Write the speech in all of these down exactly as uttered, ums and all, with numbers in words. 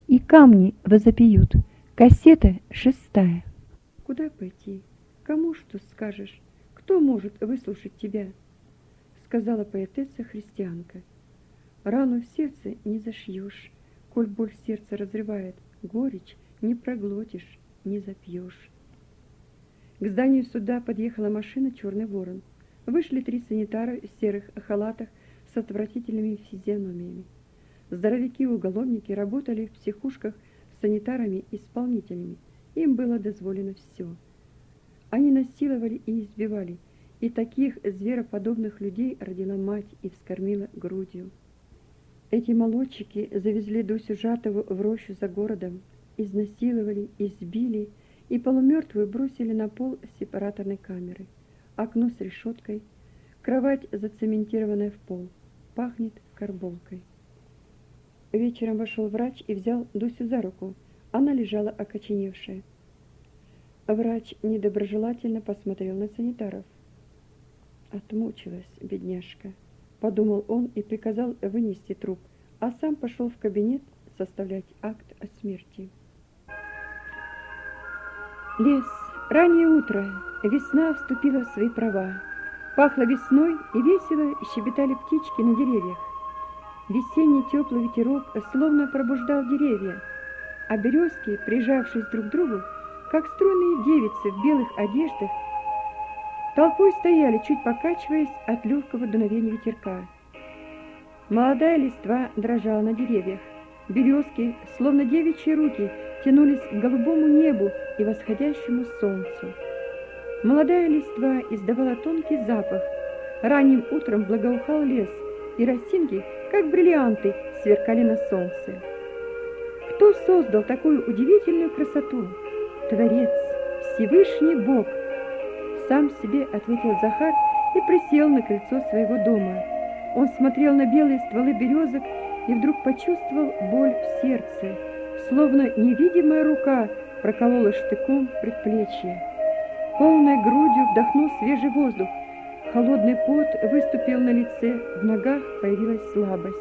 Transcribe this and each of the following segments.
и камни возопьют. Кассета шестая. Куда пойти? Кому что скажешь? Кто может выслушать тебя? Сказала поэтесса-христианка. Рану в сердце не зашьешь, коль боль сердце разрывает, горечь не проглотишь, не запьешь. К зданию суда подъехала машина «Черный ворон». Вышли три санитара в серых халатах с отвратительными физиономиями. Здоровяки-уголовники работали в психушках с санитарами-исполнителями. Им было дозволено все. Они насиловали и избивали, и таких звероподобных людей родила мать и вскормила грудью. Эти молодчики завезли Дусю Жатову в рощу за городом, изнасиловали, избили и полумертвую бросили на пол сепараторной камеры. Окно с решеткой, кровать зацементированная в пол, пахнет карболкой. Вечером вошел врач и взял Дусю за руку. Она лежала окоченевшая. Врач недоброжелательно посмотрел на санитаров. «Отмучилась, бедняжка», — подумал он и приказал вынести труп, а сам пошел в кабинет составлять акт о смерти. Лес, раннее утро, весна вступила в свои права. Пахло весной, и весело щебетали птички на деревьях. Весенний теплый ветерок словно пробуждал деревья, а березки, прижавшись друг к другу, как стройные девицы в белых одеждах, толпой стояли, чуть покачиваясь от легкого дуновения ветерка. Молодая листва дрожала на деревьях. Березки, словно девичьи руки, тянулись к голубому небу и восходящему солнцу. Молодая листва издавала тонкий запах. Ранним утром благоухал лес, и росинки, как бриллианты, сверкали на солнце. Кто создал такую удивительную красоту? Творец, Всевышний Бог. Сам себе ответил Захар и присел на крыльцо своего дома. Он смотрел на белые стволы березок и вдруг почувствовал боль в сердце, словно невидимая рука проколола штыком предплечье. Полной грудью вдохнул свежий воздух. Холодный пот выступил на лице, в ногах появилась слабость.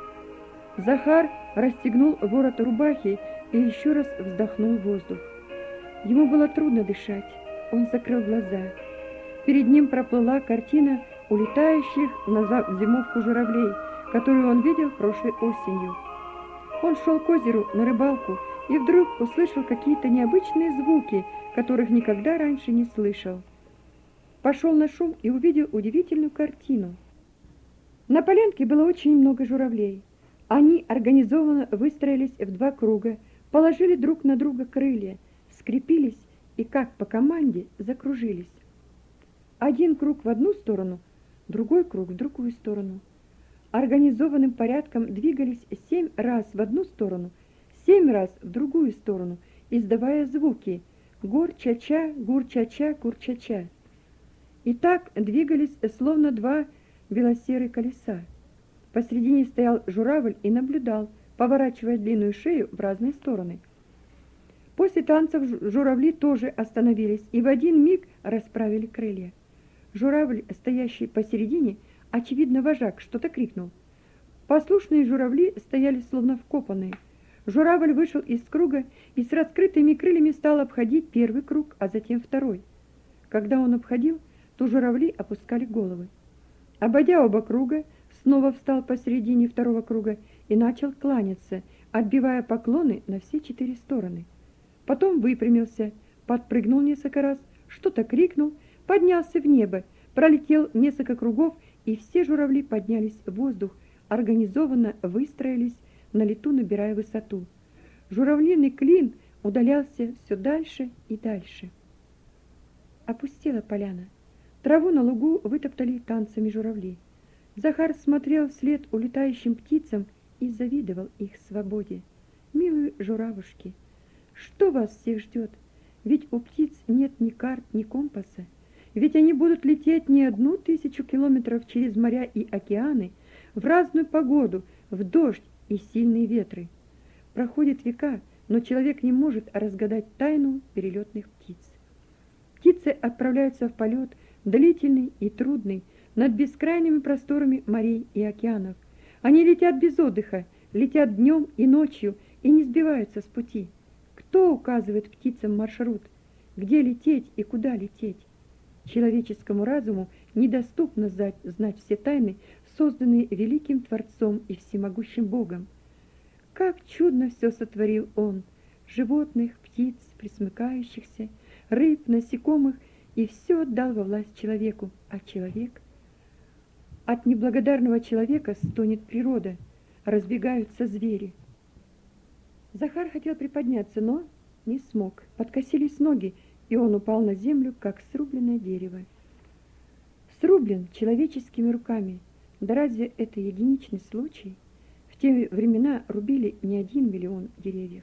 Захар расстегнул ворот рубахи и еще раз вздохнул воздух. Ему было трудно дышать. Он закрыл глаза. Перед ним проплыла картина улетающих назад в зимовку журавлей, которую он видел прошлой осенью. Он шел к озеру на рыбалку и вдруг услышал какие-то необычные звуки, которых никогда раньше не слышал. Пошел на шум и увидел удивительную картину. На полянке было очень много журавлей. Они организованно выстроились в два круга, положили друг на друга крылья, скрепились и, как по команде, закружились. Один круг в одну сторону, другой круг в другую сторону. Организованным порядком двигались семь раз в одну сторону, семь раз в другую сторону, издавая звуки «гур-ча-ча, гур-ча-ча, гур-ча-ча». И так двигались словно два белосерых колеса. Посредине стоял журавль и наблюдал, поворачивая длинную шею в разные стороны. После танцев журавли тоже остановились и в один миг расправили крылья. Журавль, стоящий посередине, очевидно вожак, что-то крикнул. Послушные журавли стояли словно вкопанные. Журавль вышел из круга и с раскрытыми крыльями стал обходить первый круг, а затем второй. Когда он обходил, то журавли опускали головы. Обойдя оба круга, снова встал посередине второго круга и начал кланяться, отбивая поклоны на все четыре стороны. Потом выпрямился, подпрыгнул несколько раз, что-то крикнул, поднялся в небо, пролетел несколько кругов, и все журавли поднялись в воздух, организованно выстроились, на лету набирая высоту. Журавлиный клин удалялся все дальше и дальше. Опустела поляна. Траву на лугу вытоптали танцами журавли. Захар смотрел вслед улетающим птицам и завидовал их свободе. Милые журавушки, что вас всех ждет? Ведь у птиц нет ни карт, ни компаса. Ведь они будут лететь не одну тысячу километров через моря и океаны, в разную погоду, в дождь и сильные ветры. Проходят века, но человек не может разгадать тайну перелетных птиц. Птицы отправляются в полет, длительный и трудный, над бескрайними просторами морей и океанов. Они летят без отдыха, летят днем и ночью, и не сбиваются с пути? Кто указывает птицам маршрут, где лететь и куда лететь? Человеческому разуму недоступно знать, знать все тайны, созданные великим Творцом и всемогущим Богом. Как чудно все сотворил Он: животных, птиц, пресмыкающихся, рыб, насекомых, и все отдал во власть человеку. А человек? От неблагодарного человека стонет природа, разбегаются звери. Захар хотел приподняться, но не смог. Подкосились ноги, и он упал на землю, как срубленное дерево. Срублен человеческими руками. Да разве это единичный случай? В те времена рубили не один миллион деревьев.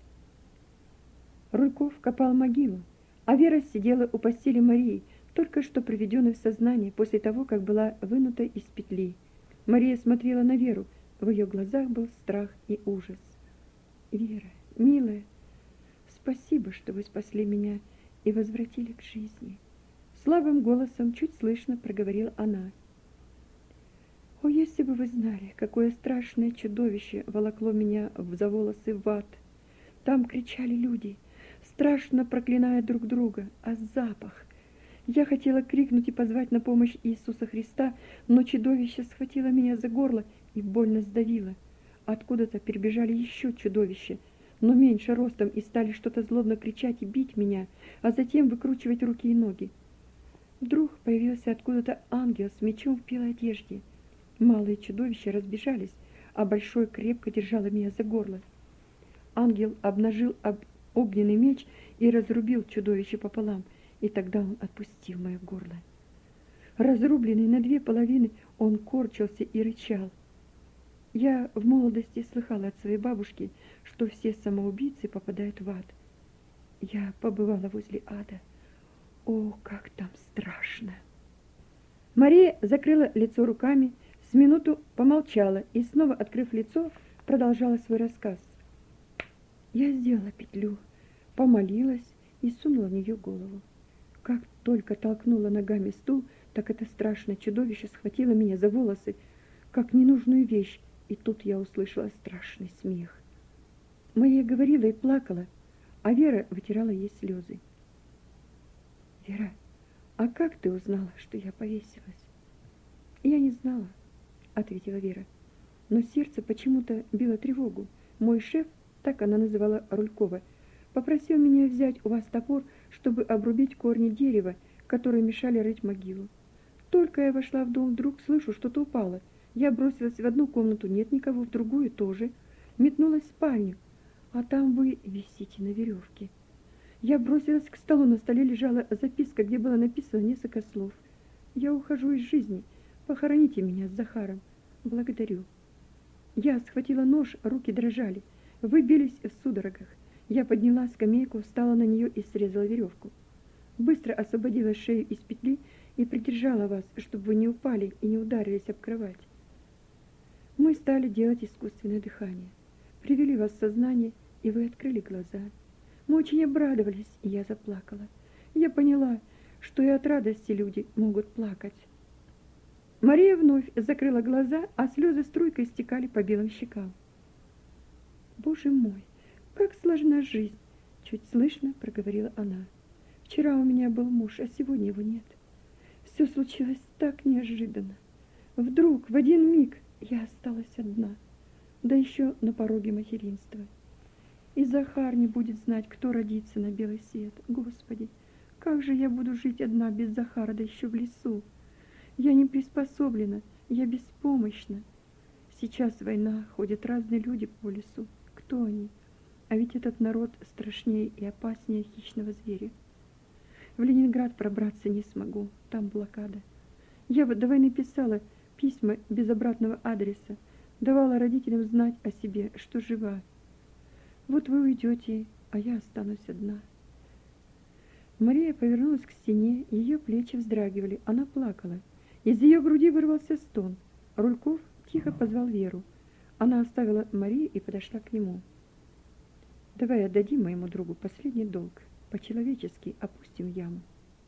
Рульков копал могилу, а Вера сидела у постели Марии, только что приведенной в сознание после того, как была вынута из петли. Мария смотрела на Веру, в ее глазах был страх и ужас. «Вера, милая, спасибо, что вы спасли меня и возвратили к жизни», — слабым голосом, чуть слышно проговорила она. «О, если бы вы знали, какое страшное чудовище волокло меня за волосы в ад! Там кричали люди, страшно проклиная друг друга, а запах! Я хотела крикнуть и позвать на помощь Иисуса Христа, но чудовище схватило меня за горло и больно сдавило. Откуда-то перебежали еще чудовища, но меньше ростом, и стали что-то злобно кричать и бить меня, а затем выкручивать руки и ноги. Вдруг появился откуда-то ангел с мечом в белой одежде. Малые чудовища разбежались, а большой крепко держало меня за горло. Ангел обнажил об... огненный меч и разрубил чудовище пополам, и тогда он отпустил мое горло. Разрубленный на две половины, он корчился и рычал. Я в молодости слыхала от своей бабушки, что все самоубийцы попадают в ад. Я побывала возле ада. О, как там страшно! Мария закрыла лицо руками, с минуту помолчала и, снова открыв лицо, продолжала свой рассказ. Я сделала петлю, помолилась и сунула в нее голову. Как только толкнула ногами стул, так это страшное чудовище схватило меня за волосы, как ненужную вещь, и тут я услышала страшный смех. Мария говорила и плакала, а Вера вытирала ей слезы. «Вера, а как ты узнала, что я повесилась?» «Я не знала», — ответила Вера, но сердце почему-то било тревогу. Мой шеф, так она называла Рулькова, попросил меня взять у вас топор, чтобы обрубить корни дерева, которые мешали рыть могилу. Только я вошла в дом, вдруг слышу, что-то упало. Я бросилась в одну комнату, нет никого, в другую тоже. Метнулась в спальню, а там вы висите на веревке. Я бросилась к столу, на столе лежала записка, где было написано несколько слов. «Я ухожу из жизни, похороните меня с Захаром. Благодарю». Я схватила нож, руки дрожали, вы бились в судорогах. Я подняла скамейку, встала на нее и срезала веревку. Быстро освободила шею из петли и придержала вас, чтобы вы не упали и не ударились об кровать. Мы стали делать искусственное дыхание. Привели вас в сознание, и вы открыли глаза. Мы очень обрадовались, и я заплакала. Я поняла, что и от радости люди могут плакать. Мария вновь закрыла глаза, а слезы струйкой стекали по белым щекам. «Боже мой, как сложна жизнь!» — чуть слышно проговорила она. «Вчера у меня был муж, а сегодня его нет. Все случилось так неожиданно. Вдруг, в один миг, я осталась одна, да еще на пороге материнства. И Захар не будет знать, кто родится на белый свет. Господи, как же я буду жить одна без Захара, да еще в лесу? Я не приспособлена, я беспомощна. Сейчас война, ходят разные люди по лесу. Кто они? А ведь этот народ страшнее и опаснее хищного зверя. В Ленинград пробраться не смогу, там блокада. Я до войны писала письма без обратного адреса, давала родителям знать о себе, что жива. Вот вы уйдете, а я останусь одна». Мария повернулась к стене, ее плечи вздрагивали, она плакала. Из ее груди вырвался стон. Рульков тихо позвал Веру. Она оставила Марию и подошла к нему. «Давай отдадим моему другу последний долг, по-человечески опустим яму».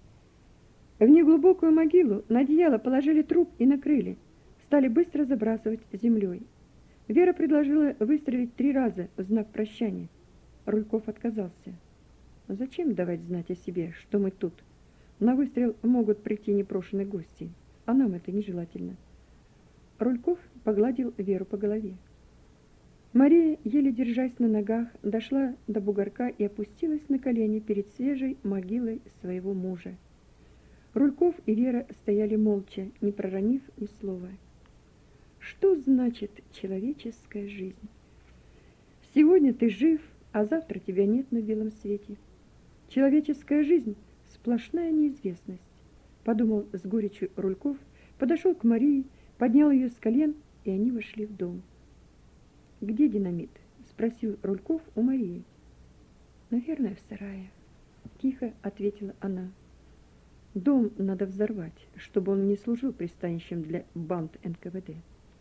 В неглубокую могилу на одеяло положили труп и накрыли, стали быстро забрасывать землей. Вера предложила выстрелить три раза в знак прощания. Рульков отказался. Зачем давать знать о себе, что мы тут? На выстрел могут прийти непрошеные гости, а нам это нежелательно. Рульков погладил Веру по голове. Мария, еле держась на ногах, дошла до бугорка и опустилась на колени перед свежей могилой своего мужа. Рульков и Вера стояли молча, не проронив ни слова. Что значит человеческая жизнь? Сегодня ты жив, а завтра тебя нет на белом свете. Человеческая жизнь — сплошная неизвестность, подумал с горечью Рульков, подошел к Марии, поднял ее с колен, и они вошли в дом. «Где динамит?» — спросил Рульков у Марии. «Наверное, в сарае», — тихо ответила она. «Дом надо взорвать, чтобы он не служил пристанищем для банд эн ка вэ дэ».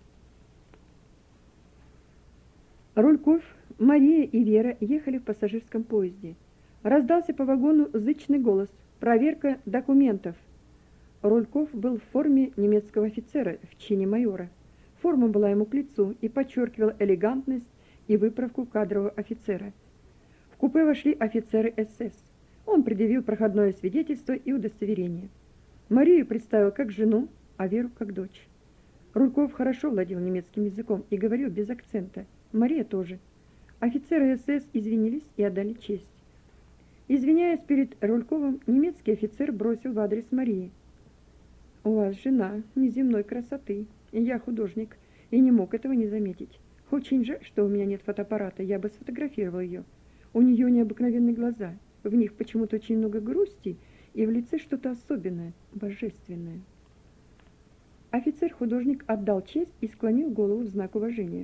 Рульков, Мария и Вера ехали в пассажирском поезде. Раздался по вагону зычный голос: «Проверка документов». Рульков был в форме немецкого офицера в чине майора. Форма была ему к лицу и подчеркивала элегантность и выправку кадрового офицера. В купе вошли офицеры эс эс. Он предъявил проходное свидетельство и удостоверение. Марию представил как жену, а Веру как дочь. Рульков хорошо владел немецким языком и говорил без акцента. Мария тоже. Офицеры эс эс извинились и отдали честь. Извиняясь перед Рульковым, немецкий офицер бросил в адрес Марии: «У вас жена неземной красоты. Я художник и не мог этого не заметить. Очень жаль, что у меня нет фотоаппарата, я бы сфотографировал ее. У нее необыкновенные глаза, в них почему-то очень много грусти, и в лице что-то особенное, божественное». Офицер-художник отдал честь и склонил голову в знак уважения.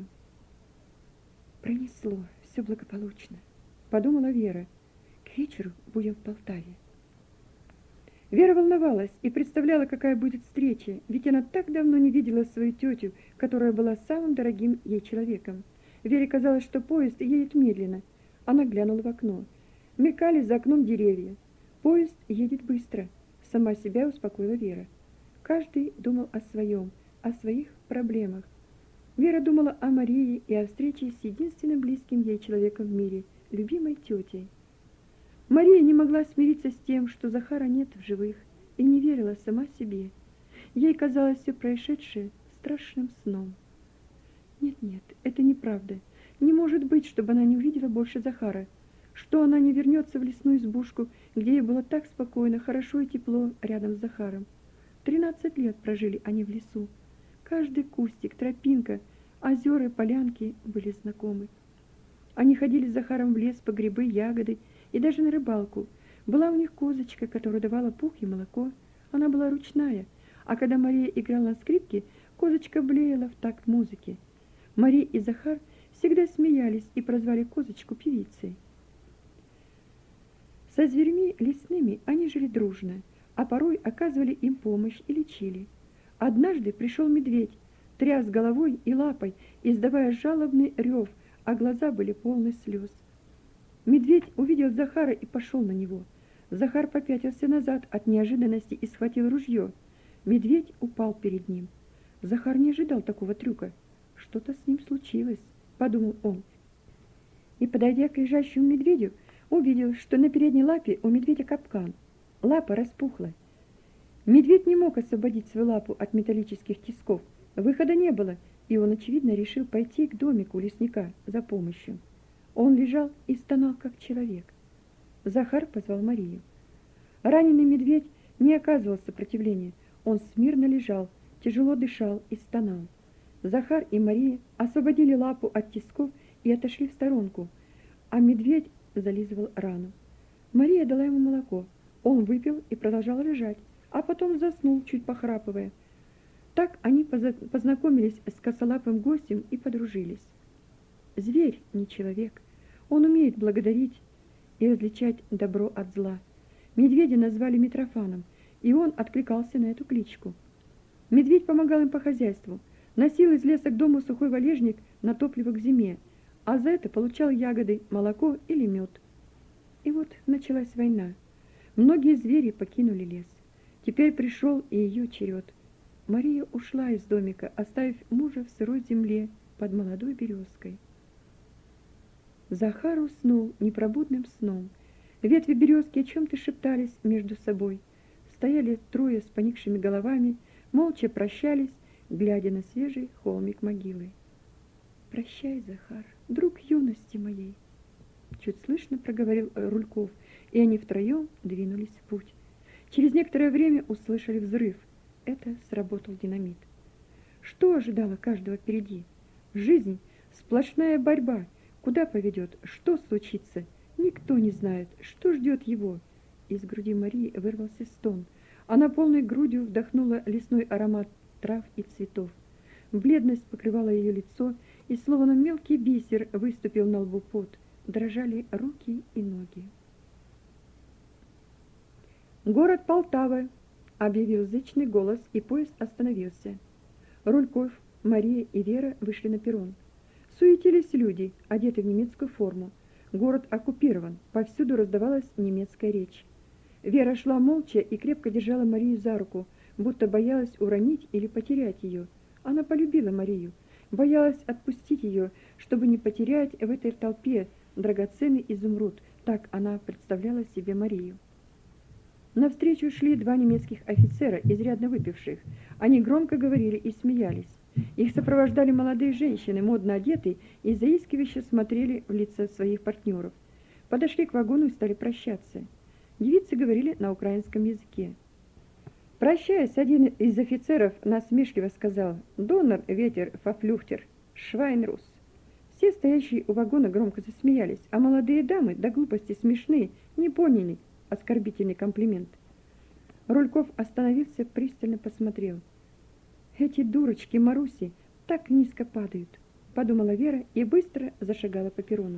«Пронесло, все благополучно», — подумала Вера. «К вечеру будем в Полтаве». Вера волновалась и представляла, какая будет встреча, ведь она так давно не видела свою тетю, которая была самым дорогим ей человеком. Вере казалось, что поезд едет медленно. Она глянула в окно. Мелькали за окном деревья. Поезд едет быстро, сама себя успокоила Вера. Каждый думал о своем, о своих проблемах. Вера думала о Марии и о встрече с единственным близким ей человеком в мире, любимой тетей. Мария не могла смириться с тем, что Захара нет в живых, и не верила сама себе. Ей казалось все происшедшее страшным сном. Нет-нет, это неправда. Не может быть, чтобы она не увидела больше Захара, что она не вернется в лесную избушку, где ей было так спокойно, хорошо и тепло рядом с Захаром. Тринадцать лет прожили они в лесу. Каждый кустик, тропинка, озера и полянки были знакомы. Они ходили с Захаром в лес по грибы, ягоды и даже на рыбалку. Была у них козочка, которая давала пух и молоко. Она была ручная, а когда Мария играла на скрипке, козочка блеяла в такт музыки. Мария и Захар всегда смеялись и прозвали козочку певицей. Со зверьми лесными они жили дружно, а порой оказывали им помощь и лечили. Однажды пришел медведь, тряс головой и лапой, издавая жалобный рев, а глаза были полны слез. Медведь увидел Захара и пошел на него. Захар попятился назад от неожиданности и схватил ружье. Медведь упал перед ним. Захар не ожидал такого трюка. Что-то с ним случилось, подумал он. И, подойдя к лежащему медведю, увидел, что на передней лапе у медведя капкан. Лапа распухла. Медведь не мог освободить свою лапу от металлических тисков. Выхода не было, и он, очевидно, решил пойти к домику лесника за помощью. Он лежал и стонал, как человек. Захар позвал Марию. Раненый медведь не оказывал сопротивления. Он смирно лежал, тяжело дышал и стонал. Захар и Мария освободили лапу от тисков и отошли в сторонку, а медведь зализывал рану. Мария дала ему молоко. Он выпил и продолжал лежать, а потом заснул, чуть похрапывая. Так они познакомились с косолапым гостем и подружились. Зверь не человек. Он умеет благодарить и различать добро от зла. Медведя назвали Митрофаном, и он откликался на эту кличку. Медведь помогал им по хозяйству, носил из леса к дому сухой валежник на топливо к зиме, а за это получал ягоды, молоко или мед. И вот началась война. Многие звери покинули лес. Теперь пришел и ее черед. Мария ушла из домика, оставив мужа в сырой земле под молодой березкой. Захар уснул непробудным сном. Ветви березки о чем-то шептались между собой. Стояли трое с поникшими головами, молча прощались, глядя на свежий холмик могилы. «Прощай, Захар, друг юности моей!» Чуть слышно проговорил Рульков, и они втроем двинулись в путь. Через некоторое время услышали взрыв. Это сработал динамит. Что ожидало каждого впереди? Жизнь, сплошная борьба. Куда поведет, что случится? Никто не знает, что ждет его. Из груди Марии вырвался стон. Она полной грудью вдохнула лесной аромат трав и цветов. Бледность покрывала ее лицо, и словно мелкий бисер выступил на лбу пот. Дрожали руки и ноги. «Город Полтава!» — объявил зычный голос, и поезд остановился. Рульков, Мария и Вера вышли на перрон. Суетились люди, одетые в немецкую форму. Город оккупирован, повсюду раздавалась немецкая речь. Вера шла молча и крепко держала Марию за руку, будто боялась уронить или потерять ее. Она полюбила Марию, боялась отпустить ее, чтобы не потерять в этой толпе драгоценный изумруд. Так она представляла себе Марию. Навстречу шли два немецких офицера, изрядно выпивших. Они громко говорили и смеялись. Их сопровождали молодые женщины, модно одетые, и заискивающе смотрели в лица своих партнеров. Подошли к вагону и стали прощаться. Девицы говорили на украинском языке. Прощаясь, один из офицеров насмешливо сказал: «Донор ветер фафлюхтер, швайнрус». Все стоящие у вагона громко засмеялись, а молодые дамы, до глупости смешные, не поняли оскорбительный комплимент. Рульков остановился, пристально посмотрел. «Эти дурочки Маруси так низко падают», — подумала Вера и быстро зашагала по перрону.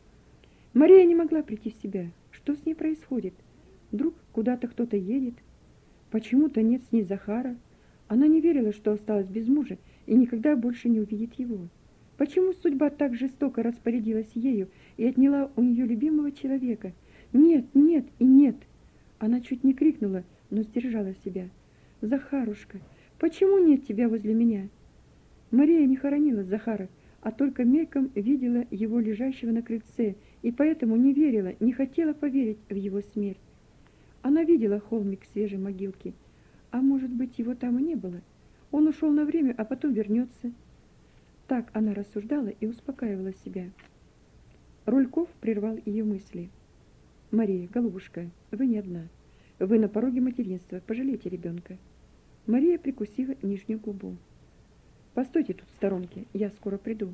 Мария не могла прийти в себя. Что с ней происходит? Вдруг куда-то кто-то едет? Почему-то нет с ней Захара. Она не верила, что осталась без мужа и никогда больше не увидит его. Почему судьба так жестоко распорядилась ею и отняла у нее любимого человека? Нет, нет и нет. Она чуть не крикнула, но сдержала себя. «Захарушка, почему нет тебя возле меня?» Мария не хоронила Захара, а только мельком видела его лежащего на крыльце, и поэтому не верила, не хотела поверить в его смерть. Она видела холмик свежей могилки, а может быть, его там и не было. Он ушел на время, а потом вернется. Так она рассуждала и успокаивала себя. Рульков прервал ее мысли. «Мария, голубушка, вы не одна. Вы на пороге материнства, пожалейте ребенка». Мария прикусила нижнюю губу. «Постойте тут в сторонке, я скоро приду».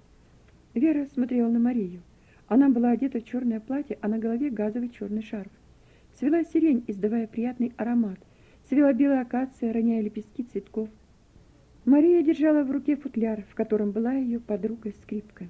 Вера смотрела на Марию. Она была одета в черное платье, а на голове газовый черный шарф. Цвела сирень, издавая приятный аромат. Цвела белая акация, роняя лепестки цветков. Мария держала в руке футляр, в котором была ее подруга-скрипка.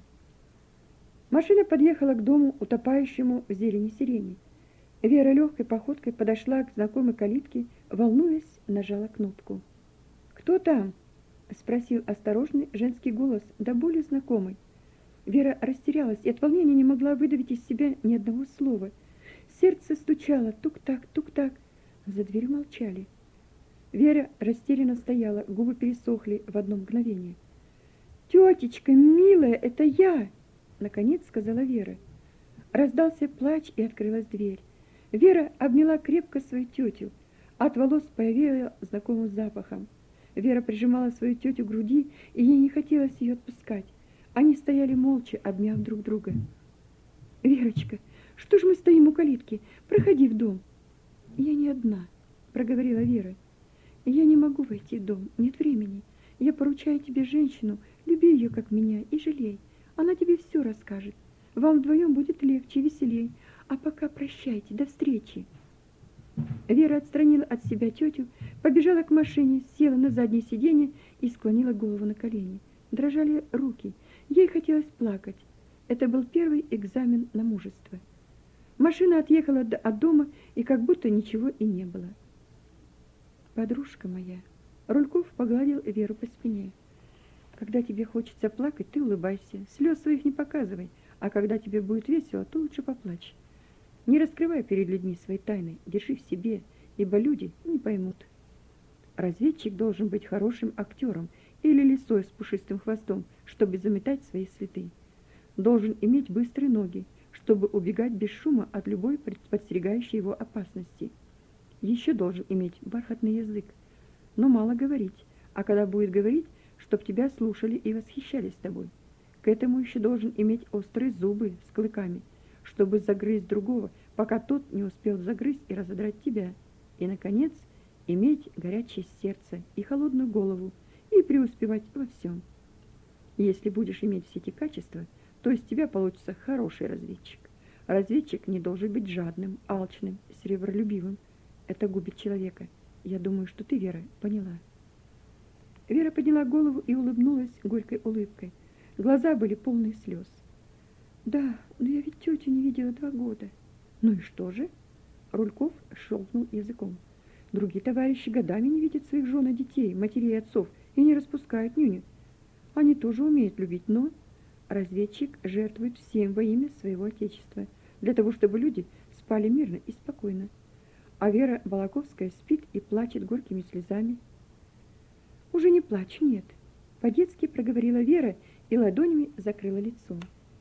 Машина подъехала к дому, утопающему в зелени сирени. Вера легкой походкой подошла к знакомой калитке, волнуясь, нажала кнопку. «Кто там?» — спросил осторожный женский голос, да более знакомый. Вера растерялась и от волнения не могла выдавить из себя ни одного слова. Сердце стучало тук-так, тук-так. За дверью молчали. Вера растерянно стояла, губы пересохли в одно мгновение. «Тетечка, милая, это я!» — наконец сказала Вера. Раздался плач, и открылась дверь. Вера обняла крепко свою тетю. От волос повеяло знакомым запахом. Вера прижимала свою тетю к груди, и ей не хотелось ее отпускать. Они стояли молча, обняв друг друга. «Верочка, что ж мы стоим у калитки? Проходи в дом». «Я не одна», — проговорила Вера. «Я не могу войти в дом, нет времени. Я поручаю тебе женщину, люби ее, как меня, и жалей. Она тебе все расскажет. Вам вдвоем будет легче, веселей. А пока прощайте, до встречи». Вера отстранила от себя тетю, побежала к машине, села на заднее сиденье и склонила голову на колени. Дрожали руки. Ей хотелось плакать. Это был первый экзамен на мужество. Машина отъехала от дома, и как будто ничего и не было. «Подружка моя», — Рульков погладил Веру по спине. «Когда тебе хочется плакать, ты улыбайся, слез своих не показывай, а когда тебе будет весело, то лучше поплачь. Не раскрывай перед людьми свои тайны, держи в себе, ибо люди не поймут. Разведчик должен быть хорошим актером или лисой с пушистым хвостом, чтобы заметать свои следы. Должен иметь быстрые ноги, чтобы убегать без шума от любой подстерегающей его опасности. Еще должен иметь бархатный язык, но мало говорить, а когда будет говорить, чтоб тебя слушали и восхищались тобой. К этому еще должен иметь острые зубы с клыками, чтобы загрызть другого, пока тот не успел загрызть и разодрать тебя. И, наконец, иметь горячее сердце и холодную голову, и преуспевать во всем. Если будешь иметь все эти качества, то из тебя получится хороший разведчик. Разведчик не должен быть жадным, алчным, сребролюбивым. Это губит человека. Я думаю, что ты, Вера, поняла. Вера подняла голову и улыбнулась горькой улыбкой. Глаза были полны слез. Да, но я ведь тетю не видела два года. Ну и что же? Рульков щелкнул языком. Другие товарищи годами не видят своих жен и детей, матерей и отцов, и не распускают нюню. Они тоже умеют любить, но разведчик жертвует всем во имя своего отечества, для того, чтобы люди спали мирно и спокойно. А Вера Балаковская спит и плачет горькими слезами. Уже не плачу, нет. По-детски проговорила Вера и ладонями закрыла лицо.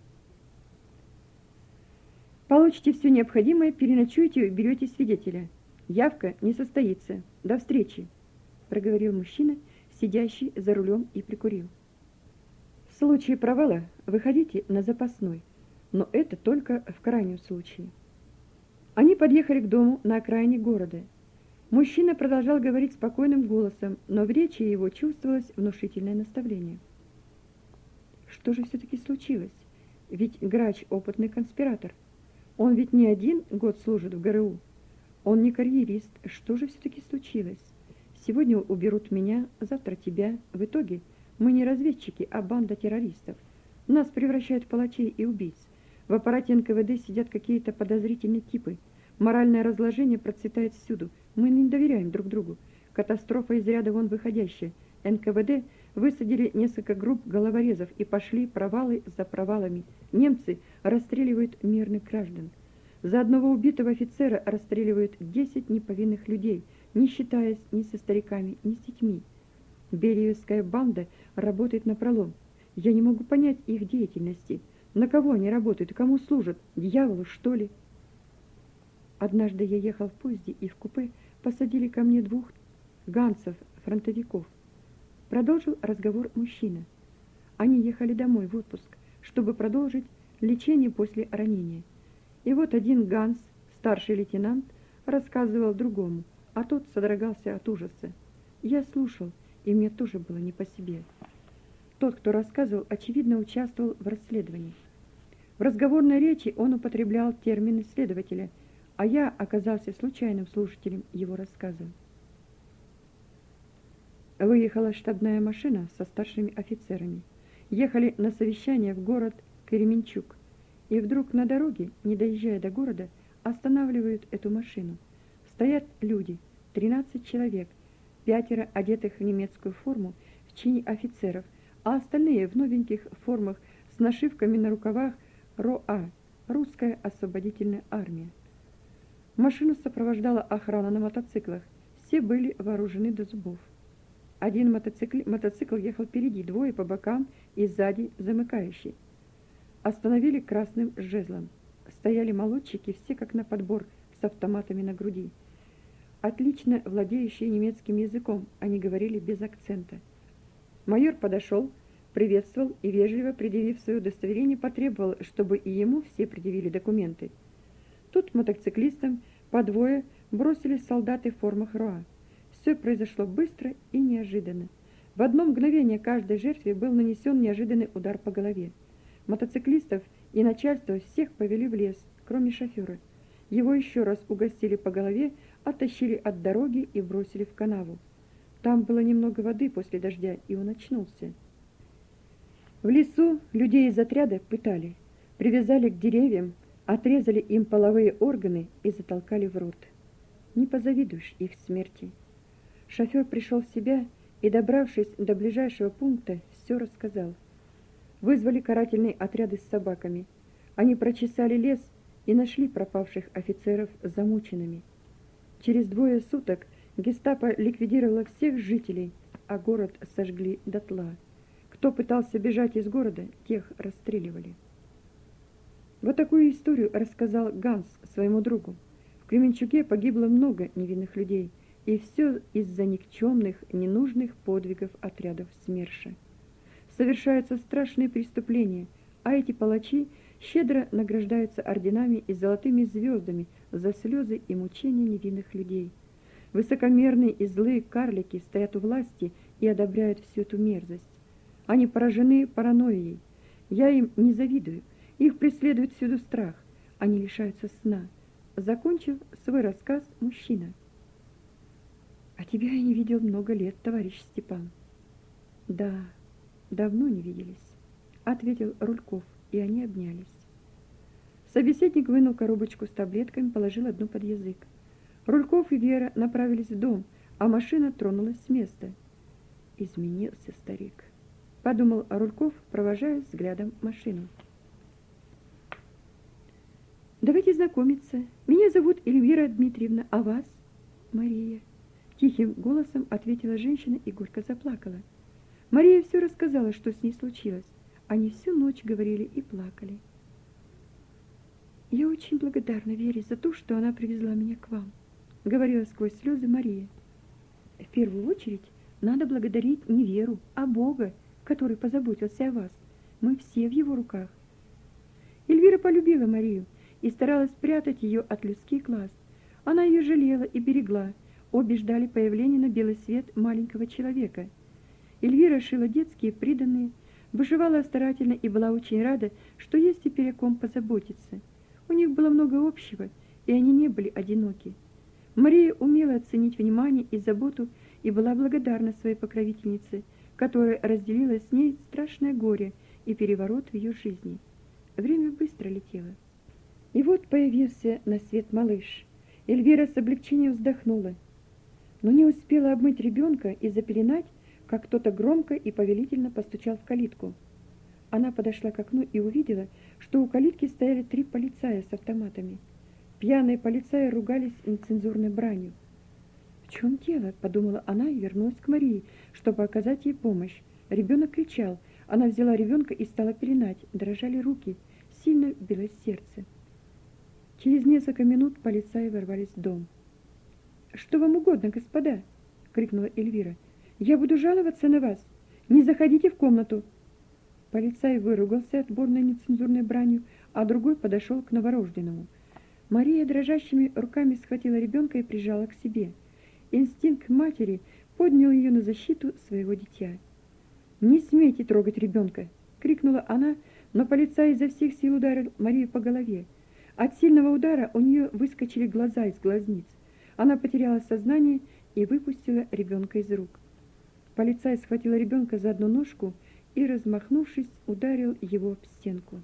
Получите все необходимое, переночуете и берете свидетеля. Явка не состоится. До встречи, проговорил мужчина, сидящий за рулем, и прикурил. В случае провала выходите на запасной, но это только в крайнем случае. Они подъехали к дому на окраине города. Мужчина продолжал говорить спокойным голосом, но в речи его чувствовалось внушительное наставление. Что же все-таки случилось? Ведь Грач опытный конспиратор. Он ведь не один год служит в ГРУ. Он не карьерист. Что же все-таки случилось? Сегодня уберут меня, завтра тебя. В итоге мы не разведчики, а банда террористов. Нас превращают в палачей и убийц. В аппарате эн ка вэ дэ сидят какие-то подозрительные типы. Моральное разложение процветает всюду. Мы не доверяем друг другу. Катастрофа из ряда вон выходящая. эн ка вэ дэ высадили несколько групп головорезов и пошли провалы за провалами. Немцы расстреливают мирных граждан. За одного убитого офицера расстреливают десять неповинных людей, не считаясь ни со стариками, ни с детьми. Бериевская банда работает напролом. Я не могу понять их деятельности. На кого они работают, кому служат? Дьяволу, что ли? Однажды я ехал в поезде, и в купе посадили ко мне двух ганцев, фронтовиков. Продолжил разговор мужчина. Они ехали домой в отпуск, чтобы продолжить лечение после ранения. И вот один ганс, старший лейтенант, рассказывал другому, а тот содрогался от ужаса. Я слушал, и мне тоже было не по себе. Тот, кто рассказывал, очевидно участвовал в расследовании. В разговорной речи он употреблял термины следователя, а я оказался случайным слушателем его рассказа. Выехала штабная машина со старшими офицерами. Ехали на совещание в город Кременчуг. И вдруг на дороге, не доезжая до города, останавливают эту машину. Стоят люди, тринадцать человек, пятеро одетых в немецкую форму в чине офицеров, а остальные в новеньких формах с нашивками на рукавах РОА, Русская освободительная армия. Машину сопровождала охрана на мотоциклах. Все были вооружены до зубов. Один мотоцикл, мотоцикл ехал впереди, двое по бокам и сзади замыкающий. Остановили красным жезлом. Стояли молодчики, все как на подбор, с автоматами на груди. Отлично владеющие немецким языком, они говорили без акцента. Майор подошел, приветствовал и, вежливо предъявив свое удостоверение, потребовал, чтобы и ему все предъявили документы. Тут мотоциклистам по двое бросились солдаты в формах РОА. Все произошло быстро и неожиданно. В одно мгновение каждой жертве был нанесен неожиданный удар по голове. Мотоциклистов и начальство всех повели в лес, кроме шофера. Его еще раз угостили по голове, оттащили от дороги и бросили в канаву. Там было немного воды после дождя, и он очнулся. В лесу людей из отряда пытали, привязали к деревьям, отрезали им половые органы и затолкали в рот. Не позавидуешь их смерти. Шофер пришел в себя и, добравшись до ближайшего пункта, все рассказал. Вызвали карательные отряды с собаками. Они прочесали лес и нашли пропавших офицеров замученными. Через двое суток гестапо ликвидировало всех жителей, а город сожгли дотла. Кто пытался бежать из города, тех расстреливали. Вот такую историю рассказал Ганс своему другу. В Кременчуге погибло много невинных людей, и все из-за никчемных, ненужных подвигов отрядов СМЕРШа. Совершаются страшные преступления, а эти палачи щедро награждаются орденами и золотыми звездами за слезы и мучения невинных людей. Высокомерные и злые карлики стоят у власти и одобряют всю эту мерзость. Они поражены паранойей. Я им не завидую. Их преследует всюду страх. Они лишаются сна. Закончил свой рассказ мужчина. А тебя я не видел много лет, товарищ Степан. Да, давно не виделись, ответил Рульков, и они обнялись. Собеседник вынул коробочку с таблетками, положил одну под язык. Рульков и Вера направились в дом, а машина тронулась с места. Изменился старик, подумал Рульков, провожая взглядом машину. Давайте знакомиться. Меня зовут Эльвира Дмитриевна, а вас? Мария. Тихим голосом ответила женщина и горько заплакала. Мария все рассказала, что с ней случилось. Они всю ночь говорили и плакали. Я очень благодарна Вере за то, что она привезла меня к вам, говорила сквозь слезы Мария. В первую очередь надо благодарить не Веру, а Бога, который позаботился о вас. Мы все в его руках. Эльвира полюбила Марию и старалась спрятать ее от людских глаз. Она ее жалела и берегла. Обе ждали появления на белый свет маленького человека. Эльвира шила детские приданные, вышивала старательно и была очень рада, что есть теперь о ком позаботиться. У них было много общего, и они не были одиноки. Мария умела оценить внимание и заботу и была благодарна своей покровительнице, которая разделила с ней страшное горе и переворот в ее жизни. Время быстро летело. И вот появился на свет малыш. Эльвира с облегчением вздохнула, но не успела обмыть ребенка и запеленать, как кто-то громко и повелительно постучал в калитку. Она подошла к окну и увидела, что у калитки стояли три полицая с автоматами. Пьяные полицаи ругались нецензурной бранью. «В чем дело?» – подумала она и вернулась к Марии, чтобы оказать ей помощь. Ребенок кричал. Она взяла ребенка и стала пеленать. Дрожали руки, сильно билось сердце. Через несколько минут полицаи ворвались в дом. «Что вам угодно, господа?» – крикнула Эльвира. «Я буду жаловаться на вас. Не заходите в комнату!» Полицай выругался отборной нецензурной бранью, а другой подошел к новорожденному. Мария дрожащими руками схватила ребенка и прижала к себе. Инстинкт матери поднял ее на защиту своего дитя. «Не смейте трогать ребенка!» – крикнула она, но полицай изо всех сил ударил Марию по голове. От сильного удара у нее выскочили глаза из глазниц. Она потеряла сознание и выпустила ребенка из рук. Полицай схватил ребенка за одну ножку и, размахнувшись, ударил его об стенку.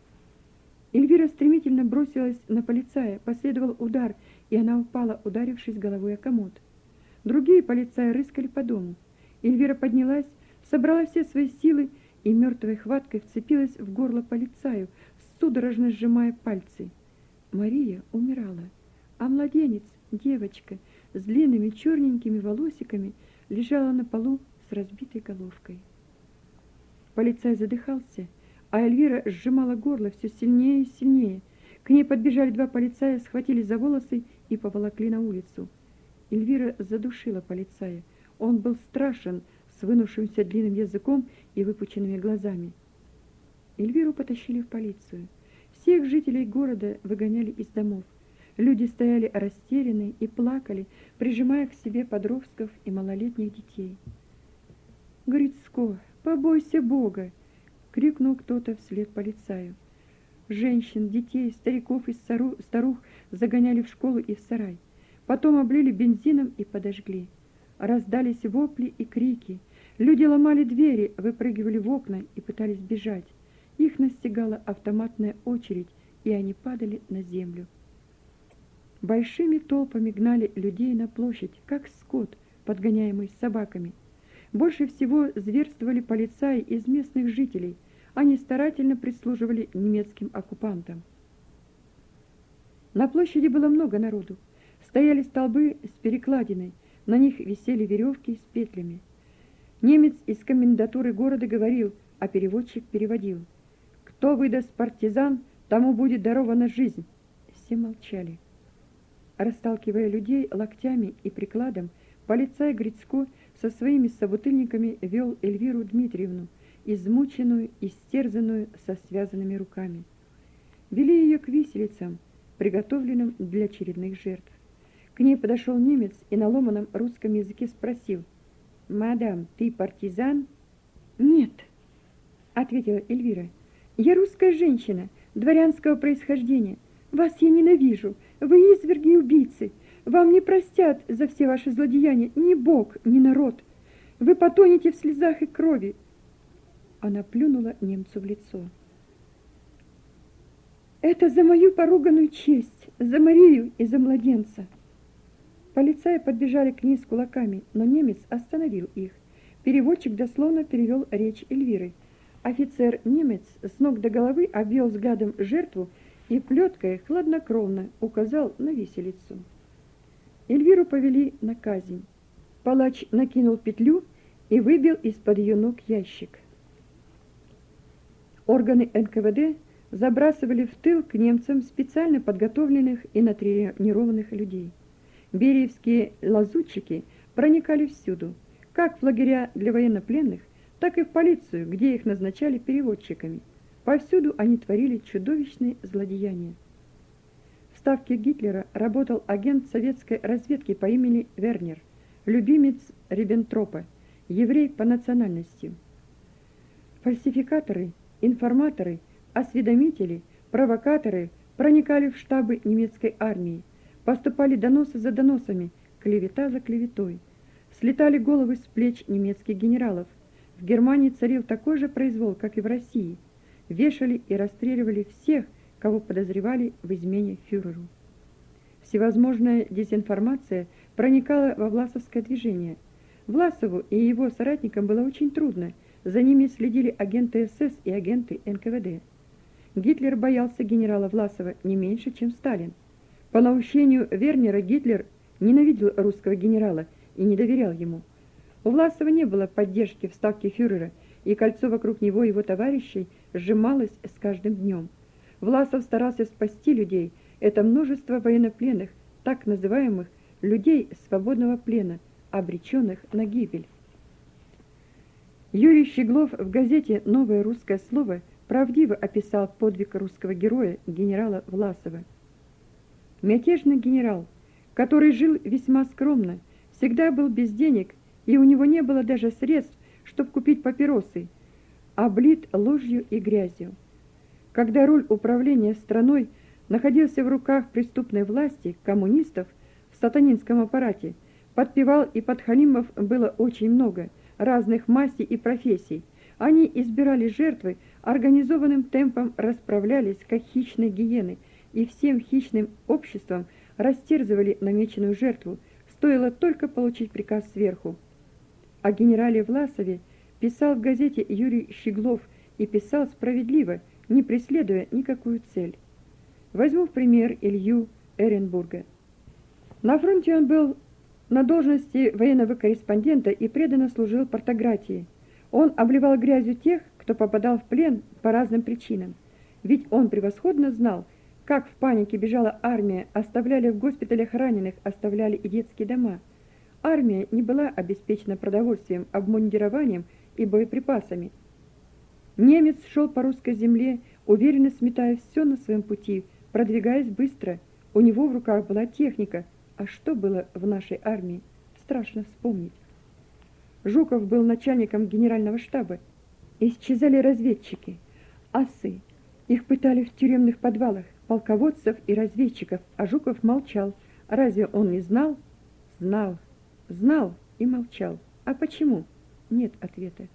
Эльвира стремительно бросилась на полицая, последовал удар, и она упала, ударившись головой о комод. Другие полицаи рыскали по дому. Эльвира поднялась, собрала все свои силы и мертвой хваткой вцепилась в горло полицаю, судорожно сжимая пальцы. Мария умирала, а младенец, девочка с длинными черненькими волосиками, лежала на полу с разбитой головкой. Полицай задыхался, а Эльвира сжимала горло все сильнее и сильнее. К ней подбежали два полицая, схватили за волосы и поволокли на улицу. Эльвира задушила полицая. Он был страшен, с вынувшимся длинным языком и выпученными глазами. Эльвиру потащили в полицию. Всех жителей города выгоняли из домов. Люди стояли растерянные и плакали, прижимая к себе подростков и малолетних детей. «Грицко, побойся Бога!» — крикнул кто-то вслед полицаю. Женщин, детей, стариков и старух загоняли в школу и в сарай. Потом облили бензином и подожгли. Раздались вопли и крики. Люди ломали двери, выпрыгивали в окна и пытались бежать. Их настигала автоматная очередь, и они падали на землю. Большими толпами гнали людей на площадь, как скот, подгоняемый собаками. Больше всего зверствовали полицаи из местных жителей. Они старательно прислуживали немецким оккупантам. На площади было много народу. Стояли столбы с перекладиной, на них висели веревки с петлями. Немец из комендатуры города говорил, а переводчик переводил. «Кто выдаст партизан, тому будет дарована жизнь». Все молчали. Расталкивая людей локтями и прикладом, полицай Грицко со своими собутыльниками вел Эльвиру Дмитриевну, измученную, истерзанную, со связанными руками. Вели ее к виселицам, приготовленным для очередных жертв. К ней подошел немец и на ломаном русском языке спросил: «Мадам, ты партизан?» «Нет», — ответила Эльвира. «Я русская женщина, дворянского происхождения. Вас я ненавижу. Вы изверги и убийцы. Вам не простят за все ваши злодеяния ни Бог, ни народ. Вы потонете в слезах и крови». Она плюнула немцу в лицо. «Это за мою поруганную честь, за Марию и за младенца». Полицаи подбежали к ней с кулаками, но немец остановил их. Переводчик дословно перевел речь Эльвиры. Офицер-немец с ног до головы обвел взглядом жертву и плеткой хладнокровно указал на виселицу. Эльвиру повели на казнь. Палач накинул петлю и выбил из-под ее ног ящик. Органы эн ка вэ дэ забрасывали в тыл к немцам специально подготовленных и натренированных людей. Бериевские лазутчики проникали всюду, как в лагеря для военнопленных, так и в полицию, где их назначали переводчиками. Повсюду они творили чудовищные злодеяния. В ставке Гитлера работал агент советской разведки по имени Вернер, любимец Риббентропа, еврей по национальности. Фальсификаторы, информаторы, осведомители, провокаторы проникали в штабы немецкой армии, поступали доносы за доносами, клевета за клеветой, слетали головы с плеч немецких генералов. В Германии царил такой же произвол, как и в России. Вешали и расстреливали всех, кого подозревали в измене фюреру. Всевозможная дезинформация проникала во власовское движение. Власову и его соратникам было очень трудно. За ними следили агенты эс эс и агенты эн ка вэ дэ. Гитлер боялся генерала Власова не меньше, чем Сталин. По наущению Вернера Гитлер ненавидел русского генерала и не доверял ему. У Власова не было поддержки в ставке фюрера, и кольцо вокруг него и его товарищей сжималось с каждым днем. Власов старался спасти людей, это множество военнопленных, так называемых людей свободного плена, обреченных на гибель. Юрий Щеглов в газете «Новое русское слово» правдиво описал подвиг русского героя генерала Власова. Мятежный генерал, который жил весьма скромно, всегда был без денег, и у него не было даже средств, чтобы купить папиросы, облит ложью и грязью. Когда руль управления страной находился в руках преступной власти, коммунистов, в сатанинском аппарате, подпевал и подхалимов было очень много, разных мастей и профессий. Они избирали жертвы, организованным темпом расправлялись, как хищные гиены, и всем хищным обществом растерзывали намеченную жертву, стоило только получить приказ сверху. О генерале Власове писал в газете Юрий Щеглов и писал справедливо, не преследуя никакую цель. Возьму в пример Илью Эренбурга. На фронте он был на должности военного корреспондента и преданно служил портогратии. Он обливал грязью тех, кто попадал в плен по разным причинам. Ведь он превосходно знал, как в панике бежала армия, оставляли в госпиталях раненых, оставляли и детские дома. Армия не была обеспечена продовольствием, обмундированием и боеприпасами. Немец шел по русской земле, уверенно сметая все на своем пути, продвигаясь быстро. У него в руках была техника. А что было в нашей армии? Страшно вспомнить. Жуков был начальником генерального штаба. Исчезали разведчики, асы. Их пытали в тюремных подвалах, полководцев и разведчиков, а Жуков молчал. Разве он не знал? Знал. Знал и молчал. А почему? Нет ответа.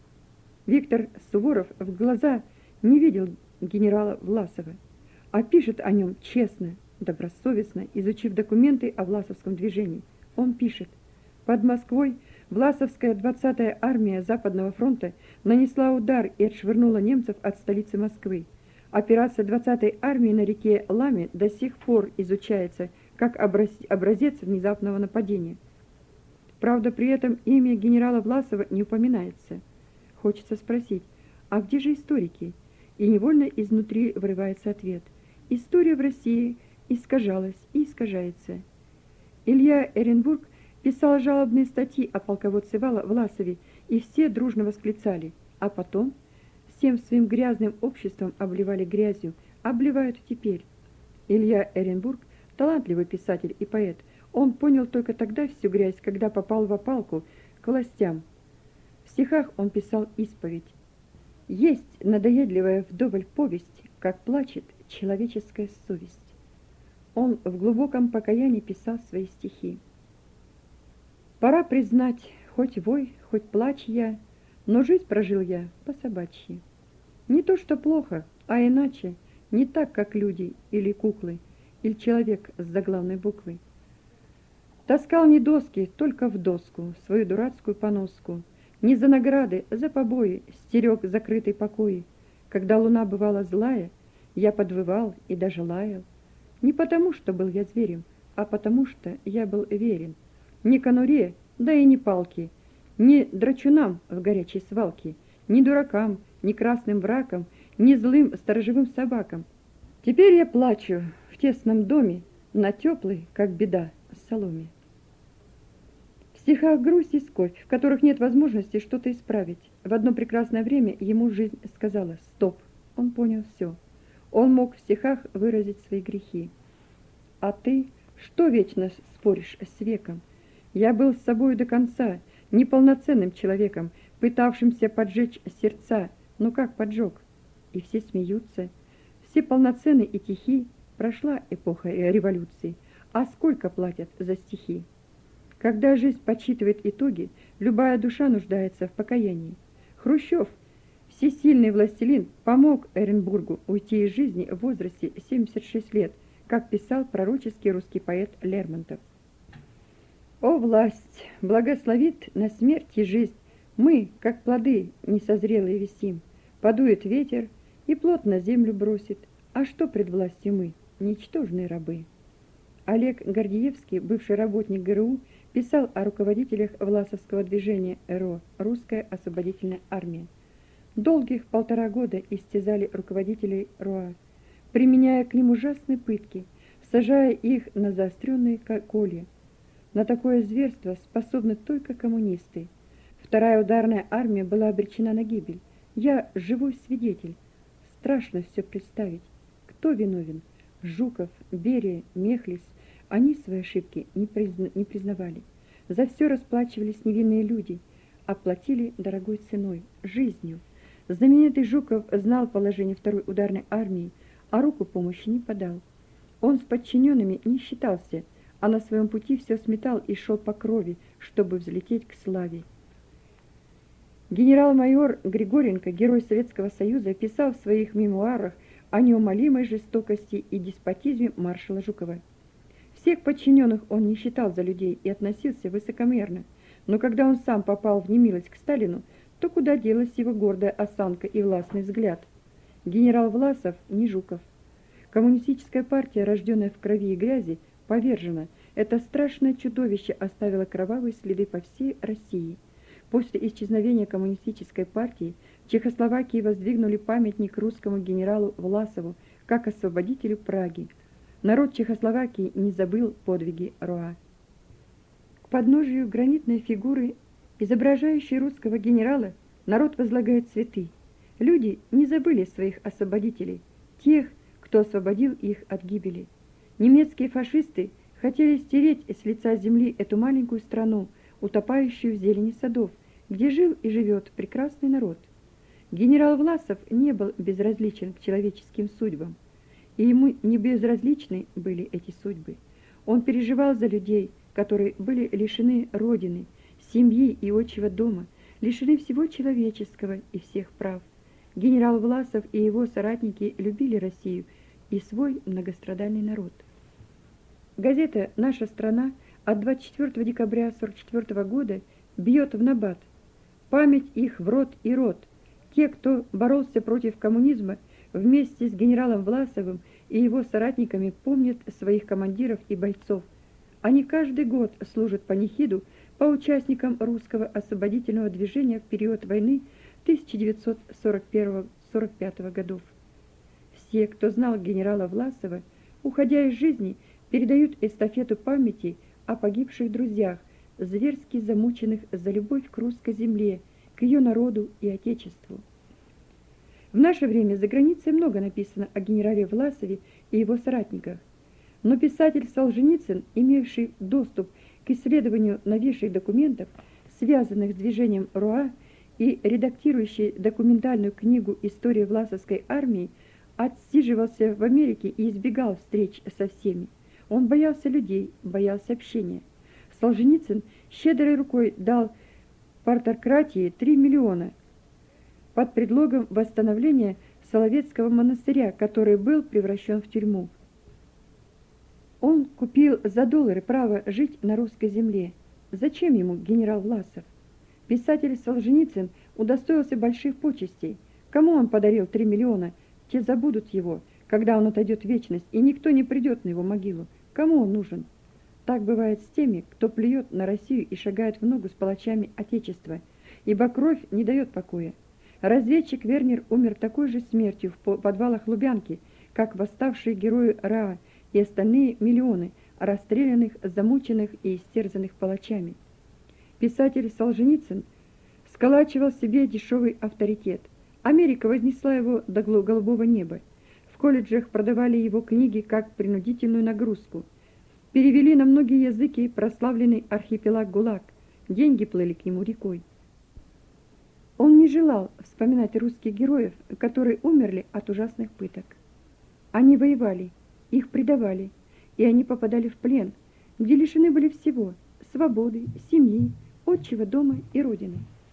Виктор Суворов в глаза не видел генерала Власова, а пишет о нем честно, добросовестно, изучив документы о Власовском движении. Он пишет: под Москвой Власовская двадцатая армия Западного фронта нанесла удар и отшвырнула немцев от столицы Москвы. Операция двадцатой армии на реке Ламе до сих пор изучается как образец внезапного нападения. Правда, при этом имя генерала Власова не упоминается. Хочется спросить, а где же историки? И невольно изнутри вырывается ответ. История в России искажалась и искажается. Илья Эренбург писал жалобные статьи о полководце Власове, и все дружно восклицали, а потом всем своим грязным обществом обливали грязью, обливают теперь. Илья Эренбург – талантливый писатель и поэт. Он понял только тогда всю грязь, когда попал в опалку к властям. В стихах он писал исповедь. Есть надоедливая вдоволь повесть, как плачет человеческая совесть. Он в глубоком покаянии писал свои стихи. Пора признать, хоть вой, хоть плачь я, но жизнь прожил я по-собачьи. Не то что плохо, а иначе, не так, как люди или куклы, или человек с заглавной буквы. Таскал не доски, только в доску свою дурацкую поноску. Не за награды, за побои стерег закрытый покой. Когда луна бывала злая, я подвывал и даже лаял. Не потому, что был я зверем, а потому, что я был верен. Ни конуре, да и не палки, ни драчунам в горячей свалке, ни дуракам, ни красным врагам, ни злым сторожевым собакам. Теперь я плачу в тесном доме на теплой, как беда, соломе. В стихах грусть и скорбь, в которых нет возможности что-то исправить. В одно прекрасное время ему жизнь сказала «стоп». Он понял все. Он мог в стихах выразить свои грехи. А ты что вечно споришь с веком? Я был с собой до конца, неполноценным человеком, пытавшимся поджечь сердца. Но как поджег? И все смеются. Все полноценны и тихи. Прошла эпоха революции. А сколько платят за стихи? Когда жизнь подсчитывает итоги, любая душа нуждается в покаянии. Хрущев, всесильный властелин, помог Эренбургу уйти из жизни в возрасте семьдесят шесть лет, как писал пророческий русский поэт Лермонтов. «О, власть, благословит на смерть и жизнь, мы, как плоды несозрелые, висим. Подует ветер, и плод на землю бросит. А что пред властью мы, ничтожные рабы?» Олег Гордеевский, бывший работник ГРУ, писал о руководителях власовского движения РО «Русская освободительная армия». Долгих полтора года истязали руководителей РОА, применяя к ним ужасные пытки, сажая их на заостренные колья. На такое зверство способны только коммунисты. Вторая ударная армия была обречена на гибель. Я живой свидетель. Страшно все представить. Кто виновен? Жуков, Берия, Мехлис. Они свои ошибки не, призна... не признавали. За все расплачивались невинные люди, оплатили дорогой ценой, жизнью. Знаменитый Жуков знал положение второй ударной армии, а руку помощи не подал. Он с подчиненными не считался, а на своем пути все сметал и шел по крови, чтобы взлететь к славе. Генерал-майор Григоренко, герой Советского Союза, писал в своих мемуарах о неумолимой жестокости и деспотизме маршала Жукова. Всех подчиненных он не считал за людей и относился высокомерно, но когда он сам попал в немилость к Сталину, то куда делась его гордая осанка и властный взгляд? Генерал Власов не Жуков. Коммунистическая партия, рожденная в крови и грязи, повержена. Это страшное чудовище оставило кровавые следы по всей России. После исчезновения коммунистической партии в Чехословакии воздвигнули памятник русскому генералу Власову как освободителю Праги. Народ Чехословакии не забыл подвиги РОА. К подножию гранитной фигуры, изображающей русского генерала, народ возлагает цветы. Люди не забыли своих освободителей, тех, кто освободил их от гибели. Немецкие фашисты хотели стереть с лица земли эту маленькую страну, утопающую в зелени садов, где жил и живет прекрасный народ. Генерал Власов не был безразличен к человеческим судьбам, и ему не безразличны были эти судьбы. Он переживал за людей, которые были лишены родины, семьи и отчего дома, лишены всего человеческого и всех прав. Генерал Власов и его соратники любили Россию и свой многострадальный народ. Газета «Наша страна» от двадцать четвёртого декабря сорок четвёртого года бьет в набат. Память их в род и род. Те, кто боролся против коммунизма, вместе с генералом Власовым и его соратниками помнят своих командиров и бойцов. Они каждый год служат панихиду по участникам русского освободительного движения в период войны тысяча девятьсот сорок первого — сорок пятого годов. Все, кто знал генерала Власова, уходя из жизни, передают эстафету памяти о погибших друзьях, зверски замученных за любовь к русской земле, к ее народу и отечеству. В наше время за границей много написано о генерале Власове и его соратниках, но писатель Солженицын, имевший доступ к исследованию новейших документов, связанных с движением РУА, и редактирующий документальную книгу «История Власовской армии», отсиживался в Америке и избегал встреч со всеми. Он боялся людей, боялся общения. Солженицын щедрой рукой дал партократии три миллиона под предлогом восстановления Соловецкого монастыря, который был превращен в тюрьму. Он купил за доллары право жить на русской земле. Зачем ему генерал Власов? Писатель Солженицын удостоился больших почестей. Кому он подарил три миллиона? Те забудут его, когда он отойдет в вечность, и никто не придет на его могилу. Кому он нужен? Так бывает с теми, кто плюет на Россию и шагает в ногу с палачами Отечества, ибо кровь не дает покоя. Разведчик Вернер умер такой же смертью в подвалах Лубянки, как восставшие герои РАА и остальные миллионы расстрелянных, замученных и истерзанных палачами. Писатель Солженицын сколачивал себе дешевый авторитет. Америка вознесла его до голубого неба. В колледжах продавали его книги как принудительную нагрузку. Перевели на многие языки прославленный архипелаг ГУЛАГ. Деньги плыли к нему рекой. Он не желал вспоминать русских героев, которые умерли от ужасных пыток. Они воевали, их предавали, и они попадали в плен, где лишены были всего – свободы, семьи, отчего дома и родины.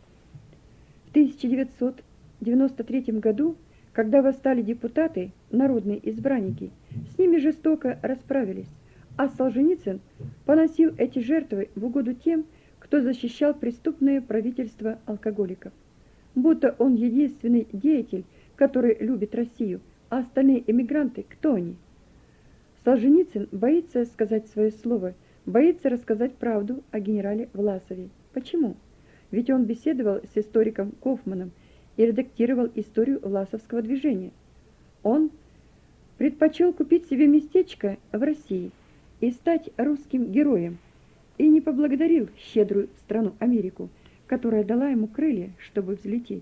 В тысяча девятьсот девяносто третьем году, когда восстали депутаты, народные избранники, с ними жестоко расправились, а Солженицын поносил эти жертвы в угоду тем, кто защищал преступное правительство алкоголиков. Будто он единственный деятель, который любит Россию, а остальные эмигранты – кто они? Солженицын боится сказать свое слово, боится рассказать правду о генерале Власове. Почему? Ведь он беседовал с историком Кофманом и редактировал историю Власовского движения. Он предпочел купить себе местечко в России и стать русским героем, и не поблагодарил щедрую страну Америку, которая дала ему крылья, чтобы взлететь.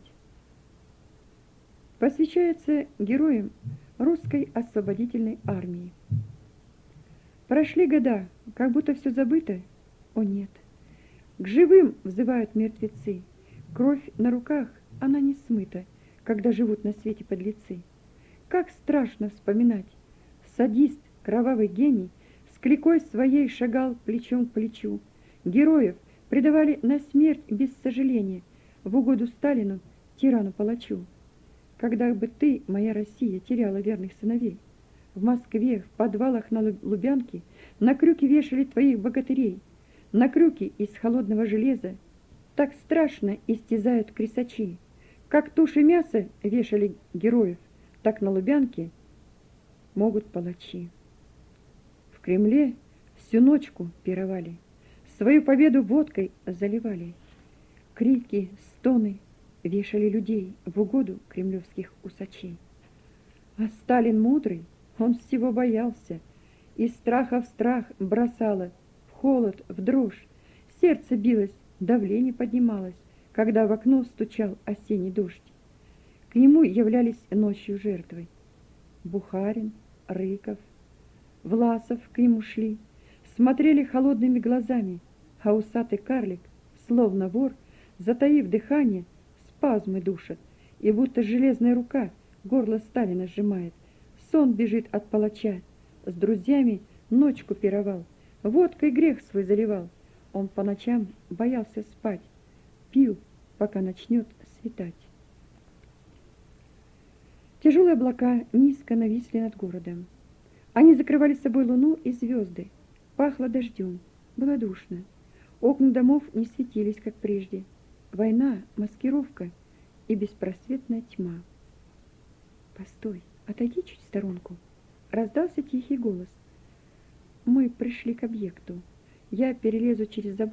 Посвящается героям русской освободительной армии. Прошли года, как будто все забыто. О нет! К живым взывают мертвецы. Кровь на руках, она не смыта, когда живут на свете подлецы. Как страшно вспоминать! Садист, кровавый гений, с кликой своей шагал плечом к плечу. Героев предавали на смерть без сожаления, в угоду Сталину, тирану-палачу. Когда бы ты, моя Россия, теряла верных сыновей? В Москве, в подвалах на Лубянке на крюки вешали твоих богатырей. На крюки из холодного железа так страшно истязают кресачи. Как туши мяса вешали героев, так на Лубянке могут палачи. В Кремле всю ночку пировали, свою победу водкой заливали. Крики, стоны вешали людей в угоду кремлевских усачей. А Сталин мудрый, он всего боялся, из страха в страх бросало, в холод, в дрожь. Сердце билось, давление поднималось, когда в окно стучал осенний дождь. К нему являлись ночью жертвой. Бухарин, Рыков, Власов к нему шли, смотрели холодными глазами, а усатый карлик, словно вор, затаив дыхание, спазмы душат, и будто железная рука горло Сталина сжимает. Сон бежит от палача, с друзьями ночку пировал, водкой грех свой заливал. Он по ночам боялся спать, пил, пока начнет светать. Тяжелые облака низко нависли над городом. Они закрывали собой луну и звезды. Пахло дождем, было душно. Окна домов не светились, как прежде. Война, маскировка и беспросветная тьма. «Постой, отойди чуть в сторонку», — раздался тихий голос. «Мы пришли к объекту. Я перелезу через забор,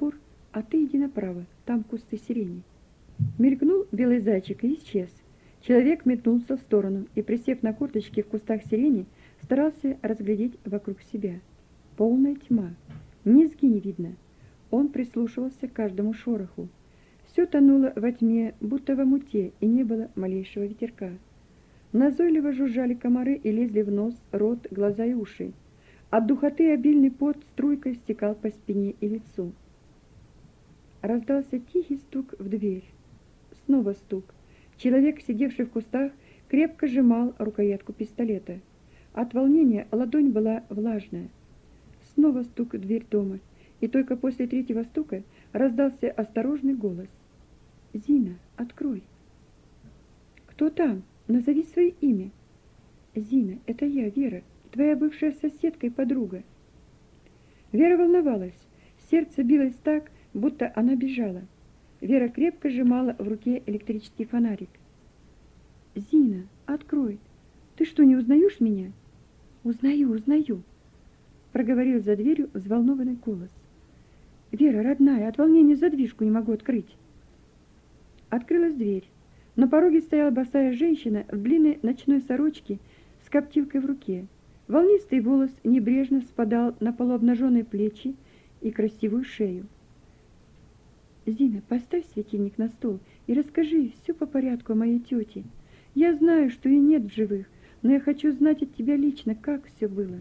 а ты иди направо, там кусты сирени». Мелькнул белый зайчик и исчез. Человек метнулся в сторону и, присев на корточки в кустах сирени, старался разглядеть вокруг себя. Полная тьма, низги не видно. Он прислушивался к каждому шороху. Все тонуло во тьме, будто в омуте, и не было малейшего ветерка. Назойливо жужжали комары и лезли в нос, рот, глаза и уши. От духоты обильный пот струйкой стекал по спине и лицу. Раздался тихий стук в дверь. Снова стук. Человек, сидевший в кустах, крепко сжимал рукоятку пистолета. От волнения ладонь была влажная. Снова стук в дверь дома, и только после третьего стука раздался осторожный голос. «Зина, открой!» «Кто там? Назови свое имя!» «Зина, это я, Вера, твоя бывшая соседка и подруга». Вера волновалась, сердце билось так, будто она бежала. Вера крепко сжимала в руке электрический фонарик. «Зина, открой! Ты что, не узнаешь меня?» «Узнаю, узнаю!» проговорил за дверью взволнованный голос. «Вера, родная, от волнения задвижку не могу открыть». Открылась дверь. На пороге стояла босая женщина в длинной ночной сорочке с коптилкой в руке. Волнистый волос небрежно спадал на полуобнаженные плечи и красивую шею. «Зина, поставь светильник на стол и расскажи все по порядку о моей тете. Я знаю, что ее нет в живых, но я хочу знать от тебя лично, как все было».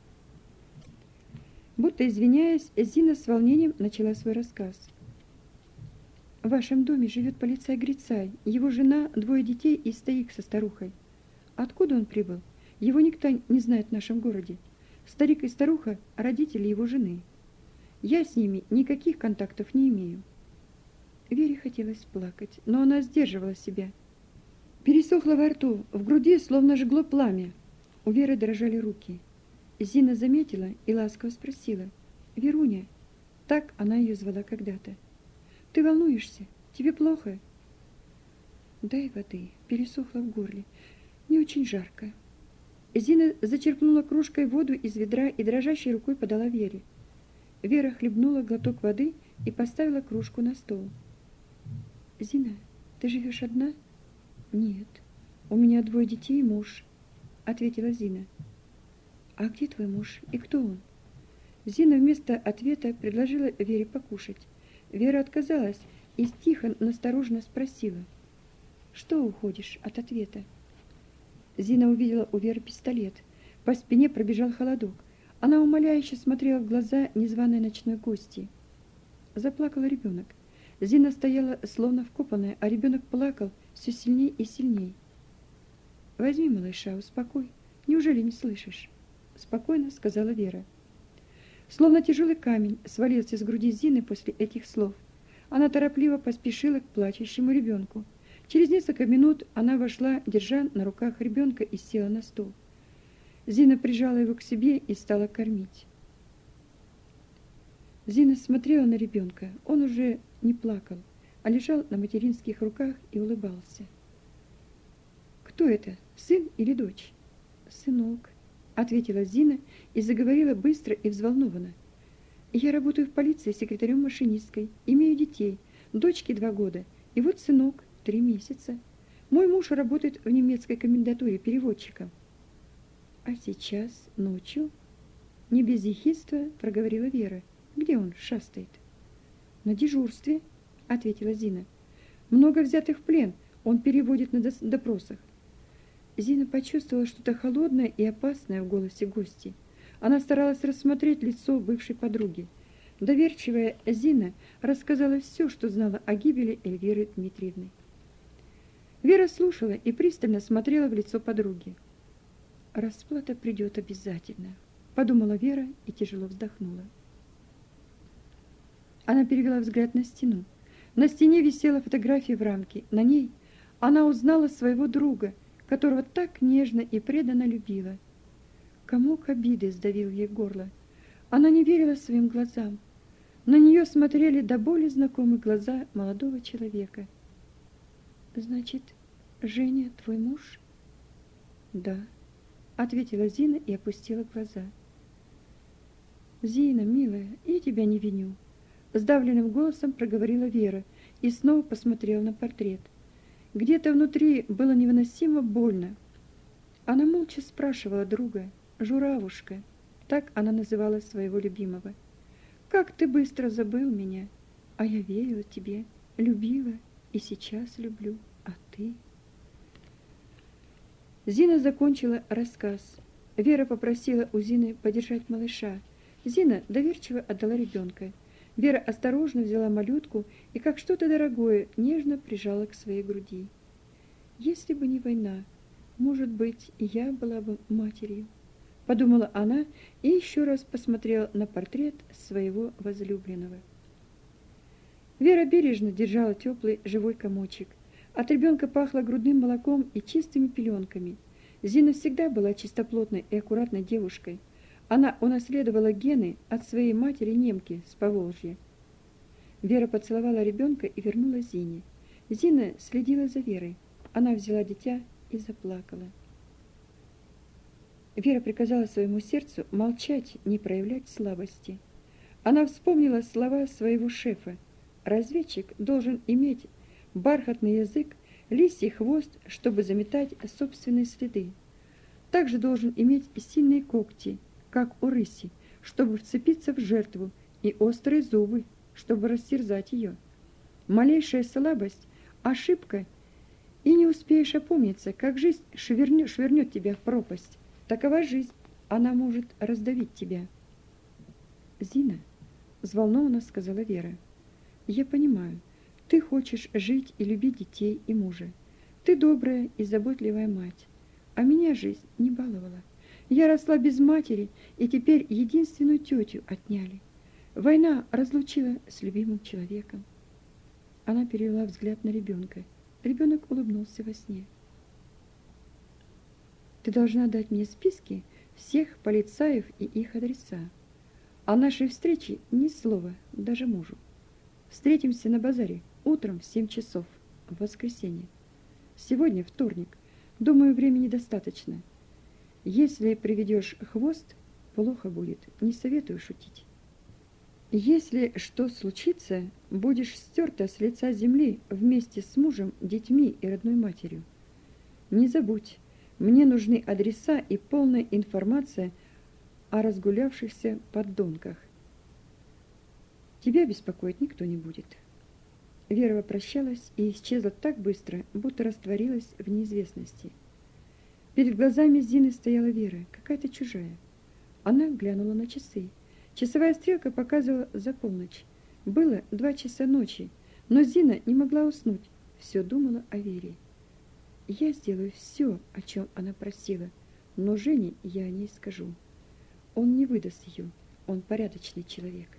Будто извиняясь, Зина с волнением начала свой рассказ. «В вашем доме живет полицай Грицай, его жена, двое детей и старик со старухой. Откуда он прибыл? Его никто не знает в нашем городе. Старик и старуха – родители его жены. Я с ними никаких контактов не имею». Вере хотелось плакать, но она сдерживала себя. Пересохло во рту, в груди словно жгло пламя. У Веры дрожали руки. Зина заметила и ласково спросила: «Веруня», так она ее звала когда-то, «ты волнуешься? Тебе плохо?» «Дай воды», пересохло в горле, не очень жарко. Зина зачерпнула кружкой воду из ведра и дрожащей рукой подала Вере. Вера хлебнула глоток воды и поставила кружку на стол. «Зина, ты живешь одна?» «Нет, у меня двое детей и муж», ответила Зина. «А где твой муж и кто он?» Зина вместо ответа предложила Вере покушать. Вера отказалась и тихо, настороженно спросила: «Что уходишь от ответа?» Зина увидела у Веры пистолет. По спине пробежал холодок. Она умоляюще смотрела в глаза незваной ночной гости. Заплакал ребенок. Зина стояла словно вкопанная, а ребенок плакал все сильней и сильней. «Возьми малыша, успокой. Неужели не слышишь?» Спокойно сказала Вера. Словно тяжелый камень свалился с груди Зины после этих слов. Она торопливо поспешила к плачущему ребенку. Через несколько минут она вошла, держа на руках ребенка, и села на стол. Зина прижала его к себе и стала кормить. Зина смотрела на ребенка. Он уже не плакал, а лежал на материнских руках и улыбался. «Кто это, сын или дочь?» «Сынок», ответила Зина и заговорила быстро и взволнованно. «Я работаю в полиции секретарем-машинисткой, имею детей, дочке два года, и вот сынок, три месяца. Мой муж работает в немецкой комендатуре переводчиком». «А сейчас, ночью?» Не без ехидства проговорила Вера. «Где он шастает?» «На дежурстве», ответила Зина. «Много взятых в плен, он переводит на допросах». Зина почувствовала что-то холодное и опасное в голосе гости. Она старалась рассмотреть лицо бывшей подруги. Доверчивая Зина рассказала все, что знала о гибели Эльвиры Дмитриевны. Вера слушала и пристально смотрела в лицо подруги. «Расплата придет обязательно», подумала Вера и тяжело вздохнула. Она перевела взгляд на стену. На стене висела фотография в рамке. На ней она узнала своего друга, которого так нежно и преданно любила. Комок обиды сдавил ей горло. Она не верила своим глазам. На нее смотрели до боли знакомые глаза молодого человека. «Значит, Женя твой муж?» «Да», ответила Зина и опустила глаза. «Зина, милая, я тебя не виню. сдавленным голосом проговорила Вера и снова посмотрела на портрет. Где-то внутри было невыносимо больно. Она молча спрашивала друга: «Журавушка», так она называла своего любимого, «как ты быстро забыл меня, а я верила тебе, любила и сейчас люблю, а ты...» Зина закончила рассказ. Вера попросила у Зины подержать малыша. Зина доверчиво отдала ребенка. Вера осторожно взяла малютку и, как что-то дорогое, нежно прижала к своей груди. «Если бы не война, может быть, и я была бы матерью», — подумала она и еще раз посмотрела на портрет своего возлюбленного. Вера бережно держала теплый живой комочек. От ребенка пахло грудным молоком и чистыми пеленками. Зина всегда была чистоплотной и аккуратной девушкой. Она унаследовала гены от своей матери-немки с Поволжья. Вера поцеловала ребенка и вернула Зине. Зина следила за Верой. Она взяла дитя и заплакала. Вера приказала своему сердцу молчать, не проявлять слабости. Она вспомнила слова своего шефа: разведчик должен иметь бархатный язык, лисий хвост, чтобы заметать собственные следы. Также должен иметь сильные когти, как у рыси, чтобы вцепиться в жертву, и острые зубы, чтобы растерзать ее. Малейшая слабость, ошибка, и не успеешь опомниться, как жизнь швырнет, швырнет тебя в пропасть. Такова жизнь, она может раздавить тебя. «Зина», — взволнованно сказала Вера, — «я понимаю, ты хочешь жить и любить детей и мужа. Ты добрая и заботливая мать, а меня жизнь не баловала. Я росла без матери, и теперь единственную тетю отняли. Война разлучила с любимым человеком». Она перевела взгляд на ребенка. Ребенок улыбнулся во сне. «Ты должна дать мне списки всех полицаев и их адреса. О нашей встрече ни слова, даже мужу. Встретимся на базаре утром в семь часов, в воскресенье. Сегодня вторник. Думаю, времени достаточно. Если приведешь хвост, плохо будет, не советую шутить. Если что случится, будешь стерта с лица земли вместе с мужем, детьми и родной матерью. Не забудь, мне нужны адреса и полная информация о разгулявшихся подонках. Тебя беспокоить никто не будет». Вера попрощалась и исчезла так быстро, будто растворилась в неизвестности. Перед глазами Зины стояла Вера, какая-то чужая. Она глянула на часы. Часовая стрелка показывала за полночь. Было два часа ночи, но Зина не могла уснуть, все думала о Вере. «Я сделаю все, о чем она просила, но Жене я о ней скажу. Он не выдаст ее, он порядочный человек».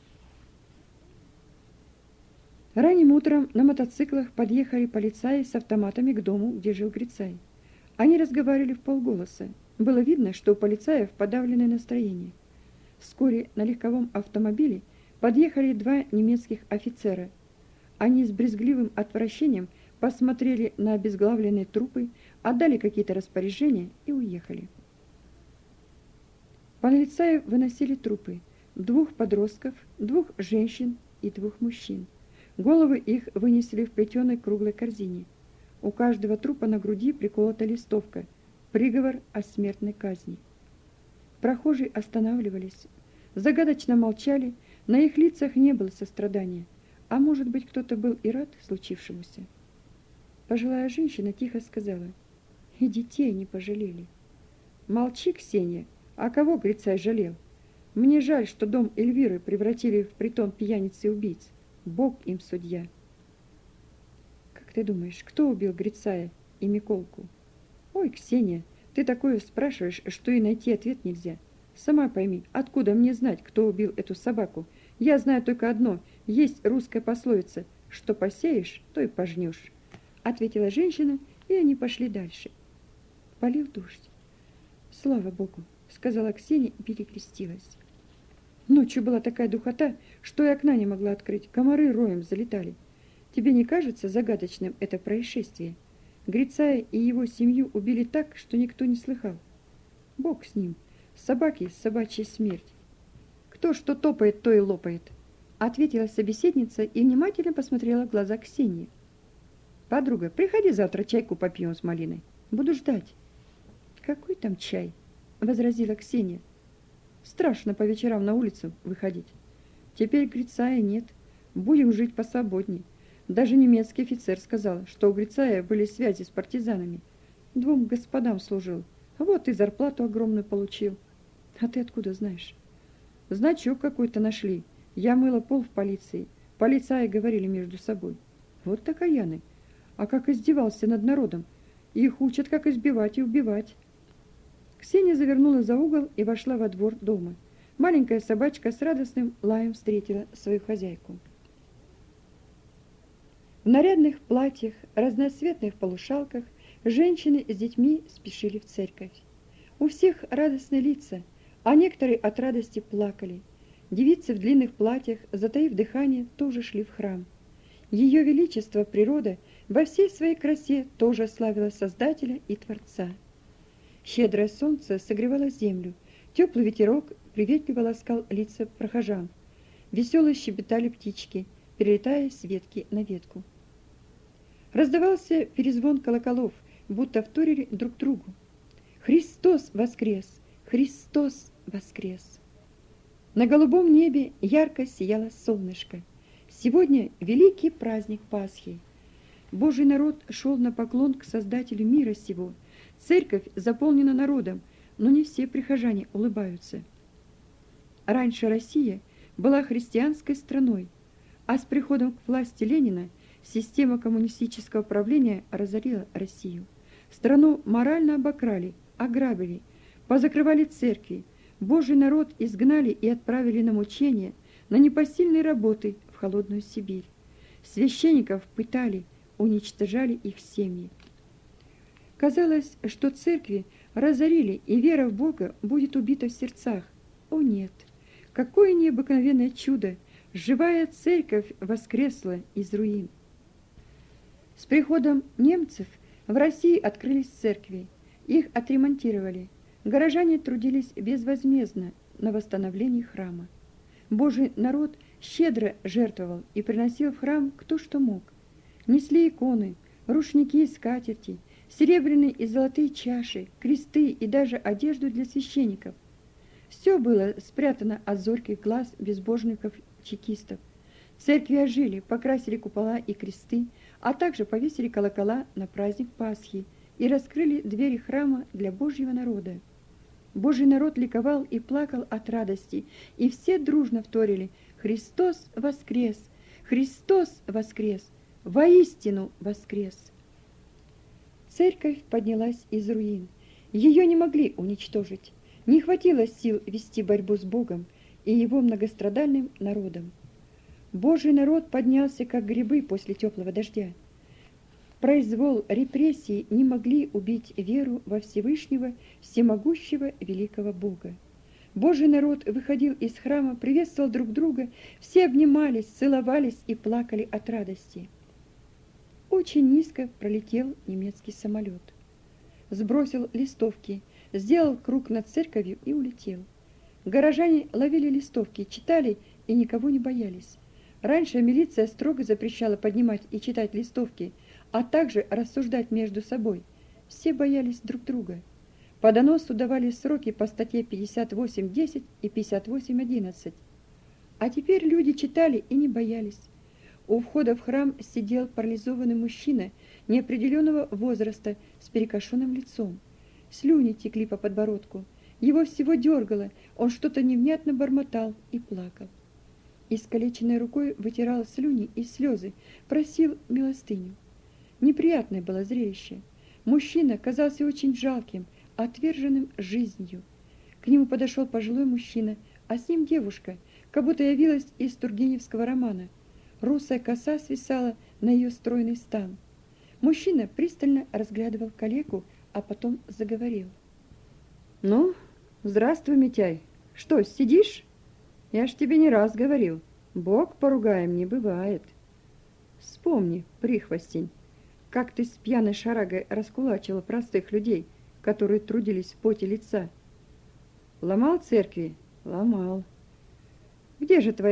Ранним утром на мотоциклах подъехали полицаи с автоматами к дому, где жил Грицай. Они разговаривали вполголоса. Было видно, что у полицаев подавленное настроение. Вскоре на легковом автомобиле подъехали два немецких офицера. Они с брезгливым отвращением посмотрели на обезглавленные трупы, отдали какие-то распоряжения и уехали. Полицаи выносили трупы: двух подростков, двух женщин и двух мужчин. Головы их вынесли в плетеной круглой корзине. У каждого трупа на груди приколота листовка: приговор о смертной казни. Прохожие останавливались, загадочно молчали, на их лицах не было сострадания, а может быть, кто-то был и рад случившемуся. Пожилая женщина тихо сказала: «И детей не пожалели». «Молчи, Ксения, а кого Грицай жалел? Мне жаль, что дом Эльвиры превратили в притон пьяниц и убийц. Бог им судья». «Как ты думаешь, кто убил Грицая и Миколку?» «Ой, Ксения, ты такое спрашиваешь, что и найти ответ нельзя. Сама пойми, откуда мне знать, кто убил эту собаку? Я знаю только одно: есть русская пословица: что посеешь, то и пожнешь», — ответила женщина, и они пошли дальше. Полил дождь. «Слава Богу», — сказала Ксения и перекрестилась. Ночью была такая духота, что и окна не могла открыть, комары роем залетали. Тебе не кажется загадочным это происшествие? Грицая и его семью убили так, что никто не слыхал. Бог с ним, собаки — собачья смерть. Кто что топает, то и лопает. ответила собеседница и внимательно посмотрела в глаза Ксении. Подруга, приходи завтра чайку попьем с малиной. Буду ждать. Какой там чай? Возразила Ксения. Страшно по вечерам на улицу выходить. Теперь Грицая нет. Будем жить посвободней. Даже немецкий офицер сказал, что у Грицая были связи с партизанами. Двум господам служил. Вот и зарплату огромную получил. А ты откуда знаешь? Значок какой-то нашли. Я мыла пол в полиции. Полицаи говорили между собой. Вот так окаяны. А как издевался над народом. Их учат, как избивать и убивать. Ксения завернула за угол и вошла во двор дома. Маленькая собачка с радостным лаем встретила свою хозяйку. В нарядных платьях, разноцветных полушалках женщины с детьми спешили в церковь. У всех радостные лица, а некоторые от радости плакали. Девицы в длинных платьях, затаив дыхание, тоже шли в храм. Ее величество природа во всей своей красе тоже славила Создателя и Творца. Щедрое солнце согревало землю, теплый ветерок приветливо ласкал лица прохожан. Весело щебетали птички, перелетая с ветки на ветку. Раздавался перезвон колоколов, будто вторили друг другу. Христос воскрес! Христос воскрес! На голубом небе ярко сияло солнышко. Сегодня великий праздник Пасхи. Божий народ шел на поклон к Создателю мира сего. Церковь заполнена народом, но не все прихожане улыбаются. Раньше Россия была христианской страной, а с приходом к власти Ленина система коммунистического правления разорила Россию. Страну морально обокрали, ограбили, позакрывали церкви, Божий народ изгнали и отправили на мучения, на непосильные работы в холодную Сибирь. Священников пытали, уничтожали их семьи. Казалось, что церкви разорили, и вера в Бога будет убита в сердцах. О нет! Какое необыкновенное чудо! Живая церковь воскресла из руин. С приходом немцев в России открылись церкви, их отремонтировали. Горожане трудились безвозмездно на восстановлении храма. Божий народ щедро жертвовал и приносил в храм кто что мог. Несли иконы, рушники и скатерти, серебряные и золотые чаши, кресты и даже одежду для священников. Все было спрятано от зорких глаз безбожников-чекистов. Церкви ожили, покрасили купола и кресты, а также повесили колокола на праздник Пасхи и раскрыли двери храма для Божьего народа. Божий народ ликовал и плакал от радости, и все дружно вторили: «Христос воскрес! Христос воскрес! Воистину воскрес!» Церковь поднялась из руин. Ее не могли уничтожить. Не хватило сил вести борьбу с Богом и его многострадальным народом. Божий народ поднялся, как грибы после теплого дождя. Произвол, репрессии не могли убить веру во Всевышнего, всемогущего великого Бога. Божий народ выходил из храма, приветствовал друг друга, все обнимались, целовались и плакали от радости. Очень низко пролетел немецкий самолет. Сбросил листовки, сделал круг над церковью и улетел. Горожане ловили листовки, читали и никого не боялись. Раньше милиция строго запрещала поднимать и читать листовки, а также рассуждать между собой. Все боялись друг друга. По доносу давали сроки по статье пятьдесят восемь десять и пятьдесят восемь одиннадцать. А теперь люди читали и не боялись. У входа в храм сидел парализованный мужчина неопределенного возраста с перекошенным лицом. Слюни текли по подбородку. Его всего дергало, он что-то невнятно бормотал и плакал. Искалеченной рукой вытирал слюни и слезы, просил милостыню. Неприятное было зрелище. Мужчина казался очень жалким, отверженным жизнью. К нему подошел пожилой мужчина, а с ним девушка, как будто явилась из тургеневского романа. Русая коса свисала на ее стройный стан. Мужчина пристально разглядывал калеку, а потом заговорил. «Ну, здравствуй, Митяй. Что, сидишь? Я ж тебе не раз говорил, Бог поругаем не бывает. Вспомни, прихвостень, как ты с пьяной шарагой раскулачила простых людей, которые трудились в поте лица. Ломал церкви? Ломал. Где же твоя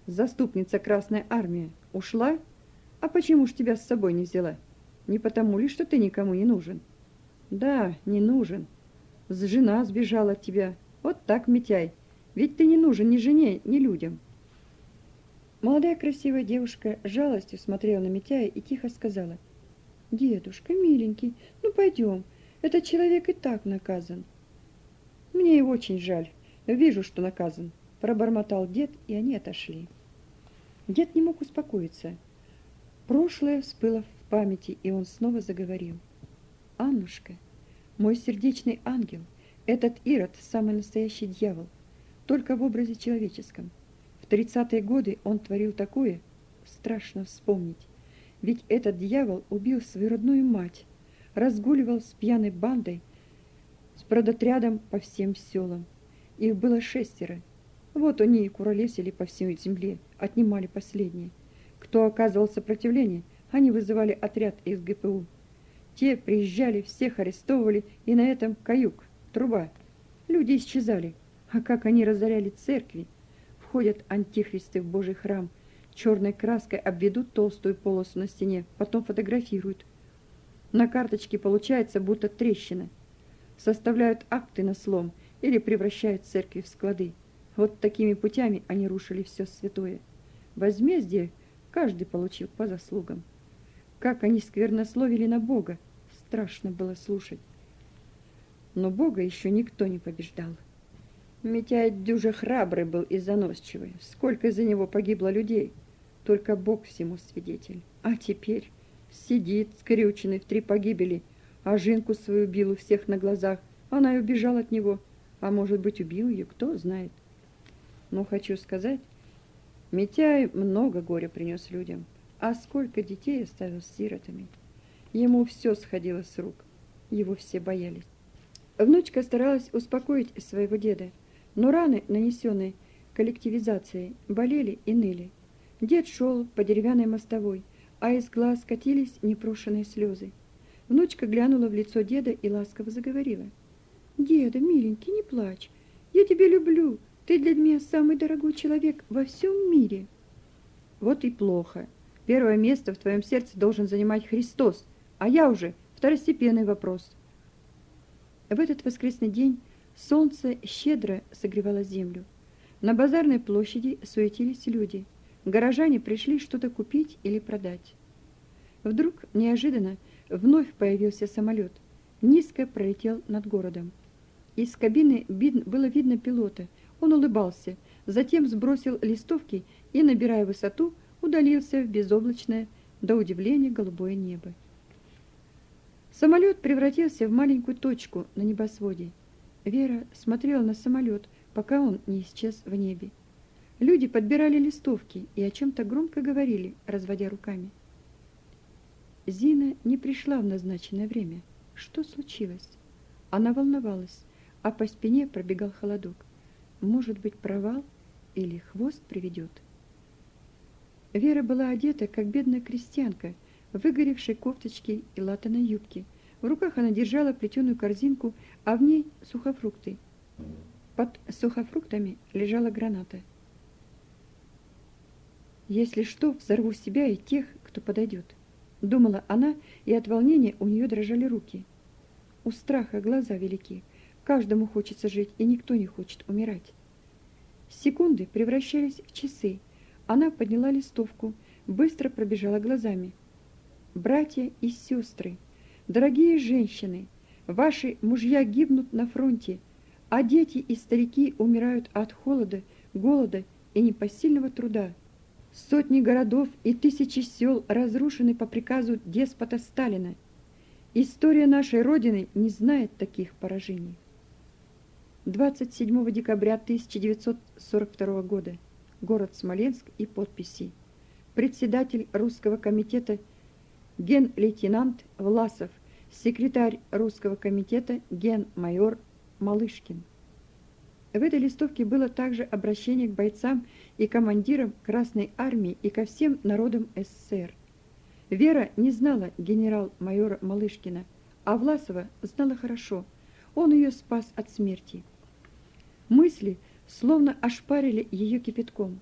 Заступница Красной Армии, ушла? А почему ж тебя с собой не взяла? Не потому ли, что ты никому не нужен? Да, не нужен. Жена сбежала от тебя. Вот так, Митяй. Ведь ты не нужен ни жене, ни людям. Молодая красивая девушка с жалостью смотрела на Митяя и тихо сказала: «Дедушка, миленький, ну пойдем, этот человек и так наказан». «Мне его очень жаль, вижу, что наказан», — пробормотал дед, и они отошли. Дед не мог успокоиться. Прошлое всплыло в памяти, и он снова заговорил. «Аннушка, мой сердечный ангел, этот Ирод — самый настоящий дьявол, только в образе человеческом. В тридцатые годы он творил такое, страшно вспомнить. Ведь этот дьявол убил свою родную мать, разгуливал с пьяной бандой, с продотрядом по всем селам. Их было шестеро. Вот они и куролесили по всей земле, отнимали последние. Кто оказывал сопротивление, они вызывали отряд из гэ пэ у. Те приезжали, всех арестовывали, и на этом каюк, труба. Люди исчезали. А как они разоряли церкви! Входят антихристы в Божий храм, черной краской обведут толстую полосу на стене, потом фотографируют. На карточке получается будто трещина. Составляют акты на слом или превращают церкви в склады. Вот такими путями они рушили все святое. Возмездие каждый получил по заслугам. Как они сквернословили на Бога, страшно было слушать. Но Бога еще никто не побеждал. Митяй дюже храбрый был и заносчивый. Сколько из-за него погибло людей. Только Бог всему свидетель. А теперь сидит, скрюченный в три погибели, а жинку свою убил у всех на глазах. Она и убежала от него. А может быть, убил ее, кто знает. Но хочу сказать, Митяй много горя принес людям. А сколько детей оставил сиротами. Ему все сходило с рук. Его все боялись. Внучка старалась успокоить своего деда, но раны, нанесенные коллективизацией, болели и ныли. Дед шел по деревянной мостовой, а из глаз катились непрошенные слезы. Внучка глянула в лицо деда и ласково заговорила: «Деда, миленький, не плачь. Я тебя люблю. Ты для меня самый дорогой человек во всем мире». «Вот и плохо. Первое место в твоем сердце должен занимать Христос, а я уже второстепенный вопрос». В этот воскресный день солнце щедро согревало землю. На базарной площади суетились люди. Горожане пришли что-то купить или продать. Вдруг, неожиданно, вновь появился самолет. Низко пролетел над городом. Из кабины было видно пилота. Он улыбался, затем сбросил листовки и, набирая высоту, удалился в безоблачное, до удивления, голубое небо. Самолет превратился в маленькую точку на небосводе. Вера смотрела на самолет, пока он не исчез в небе. Люди подбирали листовки и о чем-то громко говорили, разводя руками. Зина не пришла в назначенное время. Что случилось? Она волновалась, а по спине пробегал холодок. Может быть, провал или хвост приведет? Вера была одета, как бедная крестьянка, в выгоревшей кофточке и латаной юбке. В руках она держала плетеную корзинку, а в ней сухофрукты. Под сухофруктами лежала граната. «Если что, взорву себя и тех, кто подойдет», — думала она, и от волнения у нее дрожали руки. У страха глаза велики. Каждому хочется жить, и никто не хочет умирать. Секунды превращались в часы. Она подняла листовку, быстро пробежала глазами. «Братья и сестры, дорогие женщины, ваши мужья гибнут на фронте, а дети и старики умирают от холода, голода и непосильного труда. Сотни городов и тысячи сел разрушены по приказу деспота Сталина. История нашей Родины не знает таких поражений». двадцать седьмого декабря тысяча девятьсот сорок второго года. Город Смоленск и подписи. Председатель Русского комитета ген-лейтенант Власов, секретарь Русского комитета ген-майор Малышкин. В этой листовке было также обращение к бойцам и командирам Красной Армии и ко всем народам эс эс эс эр. Вера не знала генерал-майора Малышкина, а Власова знала хорошо. Он ее спас от смерти. Мысли словно ошпарили ее кипятком.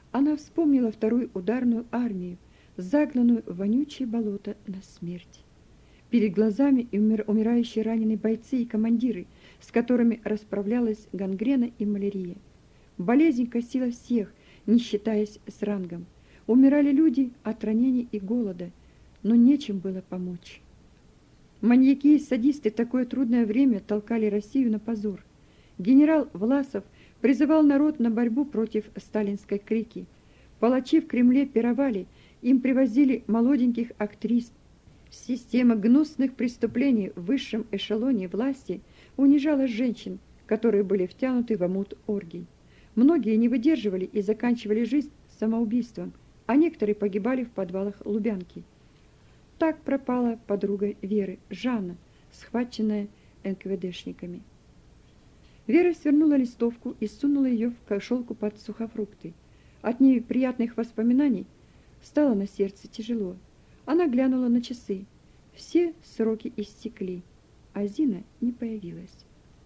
Она вспомнила вторую ударную армию, загнанную в вонючее болото на смерть. Перед глазами и умир, умирающие раненые бойцы и командиры, с которыми расправлялась гангрена и малярия. Болезнь косила всех, не считаясь с рангом. Умирали люди от ранений и голода, но нечем было помочь. Маньяки и садисты в такое трудное время толкали Россию на позор. Генерал Власов призывал народ на борьбу против сталинской крики. Палачи в Кремле пировали, им привозили молоденьких актрис. Система гнусных преступлений в высшем эшелоне власти унижала женщин, которые были втянуты в омут оргий. Многие не выдерживали и заканчивали жизнь самоубийством, а некоторые погибали в подвалах Лубянки. Так пропала подруга Веры, Жанна, схваченная эн ка вэ дэшниками. Вера свернула листовку и сунула ее в кошелку под сухофрукты. От неприятных воспоминаний стало на сердце тяжело. Она глянула на часы. Все сроки истекли, а Зина не появилась.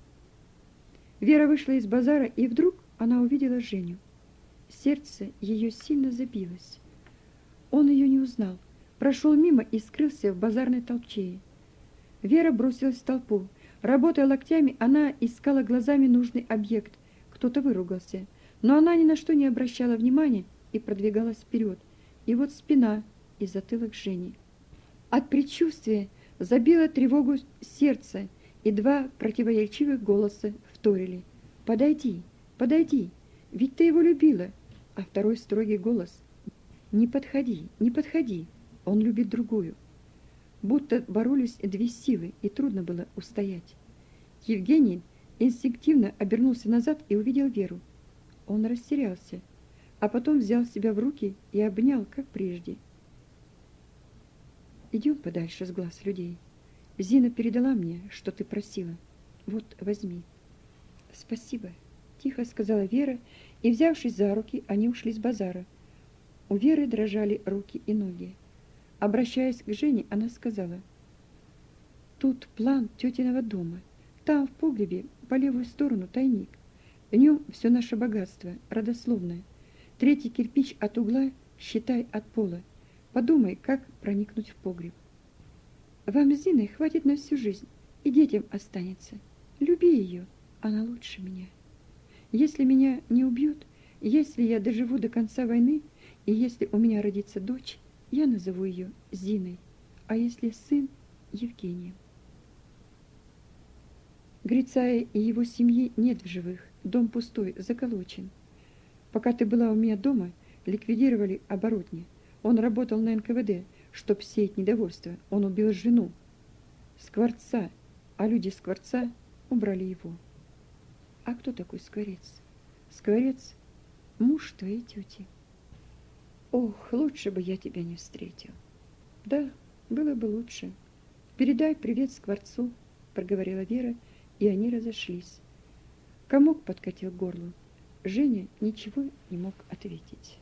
Вера вышла из базара, и вдруг она увидела Женю. Сердце ее сильно забилось. Он ее не узнал, прошел мимо и скрылся в базарной толчее. Вера бросилась в толпу. Работая локтями, она искала глазами нужный объект. Кто-то выругался, но она ни на что не обращала внимания и продвигалась вперед. И вот спина и затылок Жени. От предчувствия забило тревогу сердце, и два противоречивых голоса вторили: «Подойди, подойди, ведь ты его любила!» А второй строгий голос: «Не подходи, не подходи, он любит другую». Будто боролись две силы, и трудно было устоять. Евгений инстинктивно обернулся назад и увидел Веру. Он растерялся, а потом взял себя в руки и обнял, как прежде. «Идем подальше с глаз людей. Зина передала мне, что ты просила. Вот, возьми». «Спасибо», — тихо сказала Вера, и, взявшись за руки, они ушли с базара. У Веры дрожали руки и ноги. Обращаясь к Жене, она сказала: «Тут план тетиного дома. Там, в погребе, по левую сторону тайник. В нем все наше богатство, родословное. Третий кирпич от угла, считай, от пола. Подумай, как проникнуть в погреб. Вам с Зиной хватит на всю жизнь, и детям останется. Люби ее, она лучше меня. Если меня не убьют, если я доживу до конца войны, и если у меня родится дочь, я назову ее Зиной, а если сын — Евгением». Грицая и его семьи нет в живых, дом пустой, заколочен. Пока ты была у меня дома, ликвидировали оборотня. Он работал на эн ка вэ дэ, чтоб сеять недовольство. Он убил жену Скворца, а люди Скворца убрали его. А кто такой Скворец? Скворец — муж твоей тети. Ох, лучше бы я тебя не встретил. Да, было бы лучше. Передай привет Скворцу, проговорила Вера, и они разошлись. Комок подкатил к горлу. Женя ничего не мог ответить.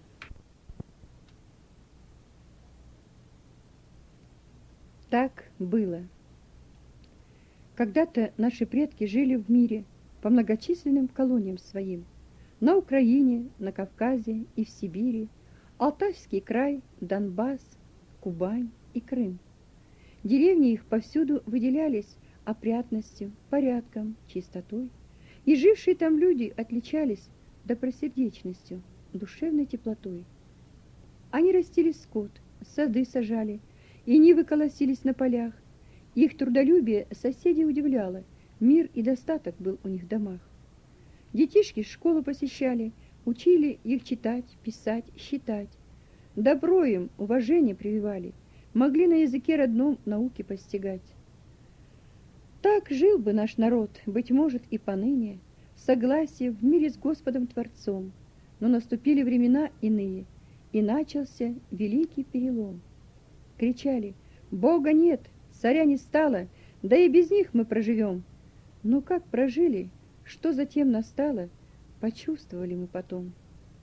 Так было. Когда-то наши предки жили в мире по многочисленным колониям своим. На Украине, на Кавказе и в Сибири, Алтайский край, Донбасс, Кубань и Крым. Деревни их повсюду выделялись опрятностью, порядком, чистотой, и жившие там люди отличались добросердечностью, душевной теплотой. Они растили скот, сады сажали, и нивы колосились на полях. Их трудолюбие соседей удивляло, мир и достаток был у них в домах. Детишки школу посещали, учили их читать, писать, считать. Добро им, уважение прививали, могли на языке родном науки постигать. Так жил бы наш народ, быть может, и поныне, в согласии в мире с Господом Творцом. Но наступили времена иные, и начался великий перелом. Кричали: «Бога нет, царя не стало, да и без них мы проживем». Но как прожили, что затем настало, почувствовали мы потом.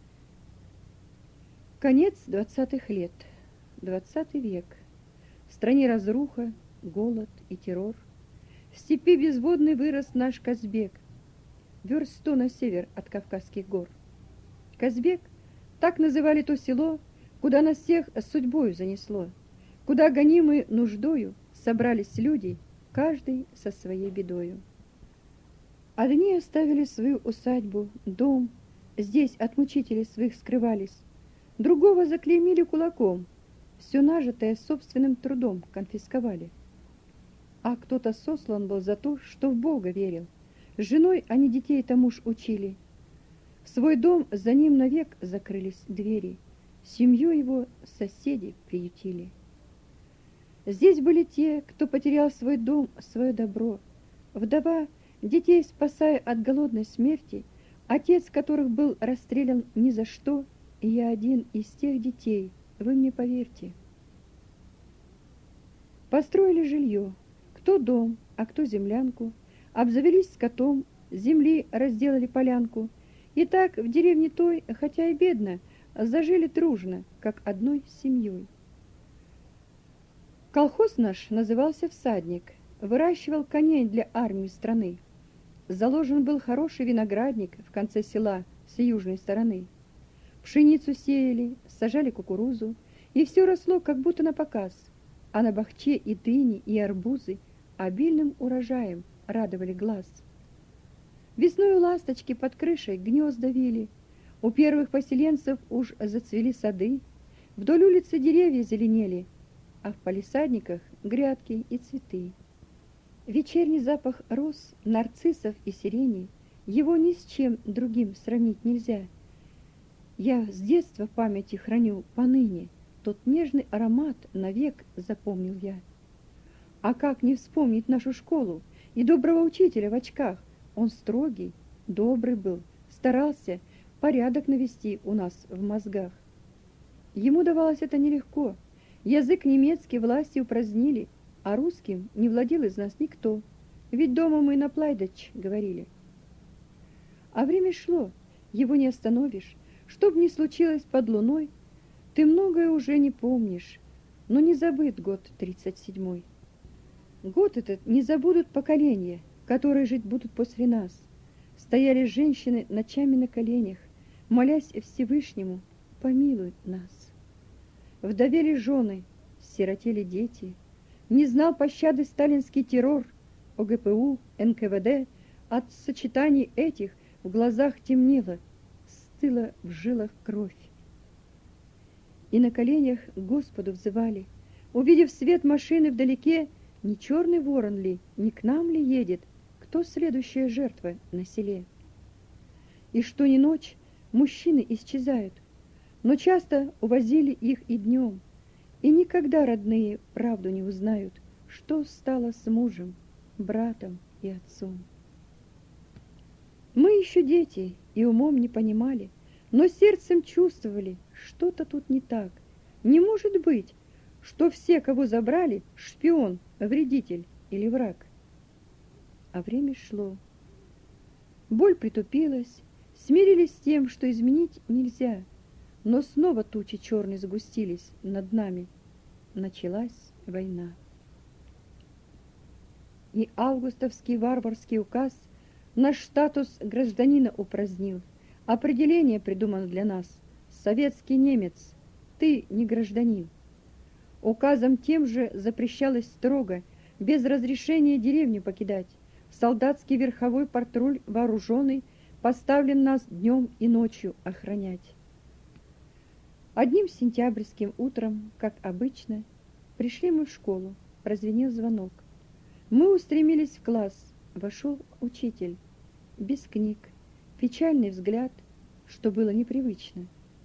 Конец двадцатых лет, двадцатый век. В стране разруха, голод и террор. В степи безводной вырос наш Казбек, верст сто на север от Кавказских гор. Казбек Так называли то село, куда нас всех судьбою занесло, куда гонимые нуждою собрались люди, каждый со своей бедою. Одни оставили свою усадьбу, дом, здесь от мучителей своих скрывались, другого заклеймили кулаком, все нажитое собственным трудом конфисковали. А кто-то сослан был за то, что в Бога верил. С женой они детей тому ж учили. В свой дом за ним навек закрылись двери. Семью его соседи приютили. Здесь были те, кто потерял свой дом, свое добро. Вдова, детей спасая от голодной смерти, отец которых был расстрелян ни за что, и я один из тех детей, вы мне поверьте. Построили жилье, кто дом, а кто землянку, обзавелись скотом, земли разделали полянку, и так в деревне той, хотя и бедно, зажили дружно, как одной семьей. Колхоз наш назывался «Всадник», выращивал коней для армии страны. Заложен был хороший виноградник в конце села с южной стороны. Пшеницу сеяли, сажали кукурузу, и все росло как будто напоказ, а на бахче и дыни, и арбузы обильным урожаем радовали глаз. Весною ласточки под крышей гнезда вили, у первых поселенцев уж зацвели сады, вдоль улицы деревья зеленели, а в палисадниках грядки и цветы. Вечерний запах роз, нарциссов и сирени, его ни с чем другим сравнить нельзя. Я с детства в памяти храню поныне, тот нежный аромат навек запомнил я. А как не вспомнить нашу школу и доброго учителя в очках? Он строгий, добрый был, старался порядок навести у нас в мозгах. Ему давалось это нелегко. Язык немецкий власти упразднили, а русским не владел из нас никто, ведь дома мы на плайдач говорили. А время шло, его не остановишь, что б ни случилось под луной, ты многое уже не помнишь, но не забыт год тридцать седьмой. Год этот не забудут поколения, которые жить будут после нас. Стояли женщины ночами на коленях, молясь Всевышнему, помилуй нас. Вдовели жены, сиротели дети, не знал пощады сталинский террор, ОГПУ, эн ка вэ дэ, от сочетаний этих в глазах темнело, стыла в жилах кровь. И на коленях к Господу взывали, увидев свет машины вдалеке, не черный ворон ли, не к нам ли едет, кто следующая жертва на селе. И что ни ночь, мужчины исчезают, но часто увозили их и днем, и никогда родные правду не узнают, что стало с мужем, братом и отцом. Мы еще дети и умом не понимали, но сердцем чувствовали, что-то тут не так. Не может быть, что все, кого забрали, шпион, вредитель или враг. А время шло. Боль притупилась, смирились с тем, что изменить нельзя, но снова тучи черные сгустились над нами. Началась война. И августовский варварский указ наш статус гражданина упразднил. Определение придумано для нас. Советский немец, ты не гражданин. Указом тем же запрещалось строго, без разрешения деревню покидать. Солдатский верховой патруль вооруженный поставлен нас днем и ночью охранять. Одним сентябрьским утром, как обычно, пришли мы в школу, прозвенел звонок. Мы устремились в класс, вошел учитель, без книг, печальный взгляд, что было непривычно.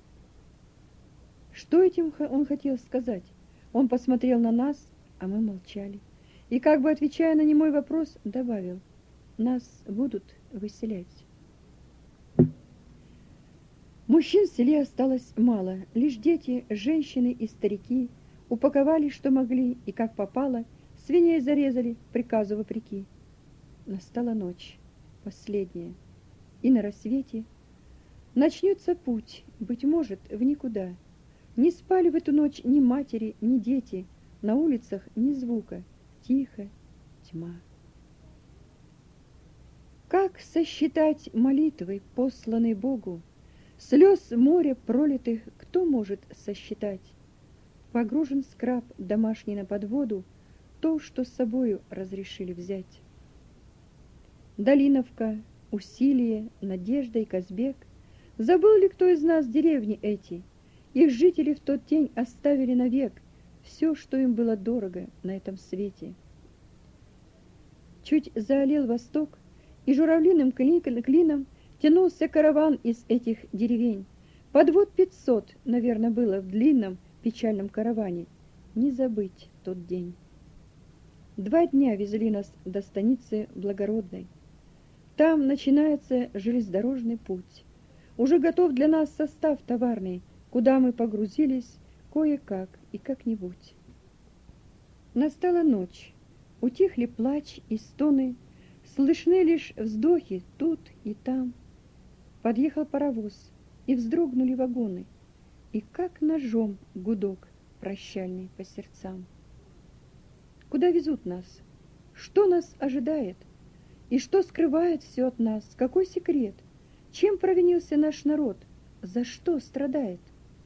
Что этим он хотел сказать? Он посмотрел на нас, а мы молчали. И, как бы отвечая на немой вопрос, добавил: нас будут выселять. Мужчин в селе осталось мало, лишь дети, женщины и старики упаковали, что могли, и как попало, свиней зарезали, приказу вопреки. Настала ночь, последняя, и на рассвете начнется путь, быть может, в никуда. Не спали в эту ночь ни матери, ни дети, на улицах ни звука, тихо, тьма. Как сосчитать молитвы, посланные Богу, Слез море пролитых кто может сосчитать? Погружен скраб домашний на подводу, то, что с собою разрешили взять. Долиновка, Усилие, Надежда и Казбек. Забыл ли кто из нас деревни эти? Их жители в тот день оставили навек все, что им было дорого на этом свете. Чуть заолел восток, и журавлиным клином тянулся караван из этих деревень. Подвод пятьсот, наверное, было в длинном печальном караване. Не забыть тот день. Два дня везли нас до станицы Благородной. Там начинается железнодорожный путь. Уже готов для нас состав товарный, куда мы погрузились кое-как и как-нибудь. Настала ночь, утихли плач и стоны, слышны лишь вздохи тут и там. Подъехал паровоз, и вздрогнули вагоны, и как ножом гудок прощальный по сердцам. Куда везут нас? Что нас ожидает? И что скрывает все от нас? Какой секрет? Чем провинился наш народ? За что страдает?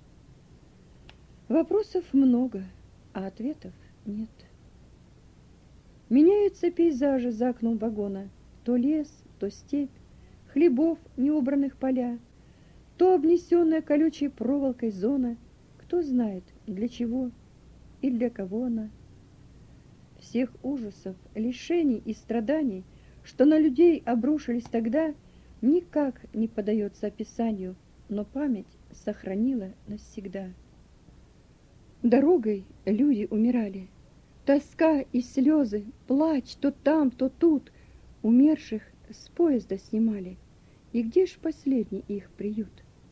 Вопросов много, а ответов нет. Меняются пейзажи за окном вагона. То лес, то степь, хлебов неубранных поля, то обнесенная колючей проволокой зона. Кто знает, для чего и для кого она. Всех ужасов, лишений и страданий, что на людей обрушились тогда, никак не поддается описанию, но память сохранила навсегда. Дорогой люди умирали. Тоска и слезы, плач то там, то тут. Умерших с поезда снимали. И где ж последний их приют?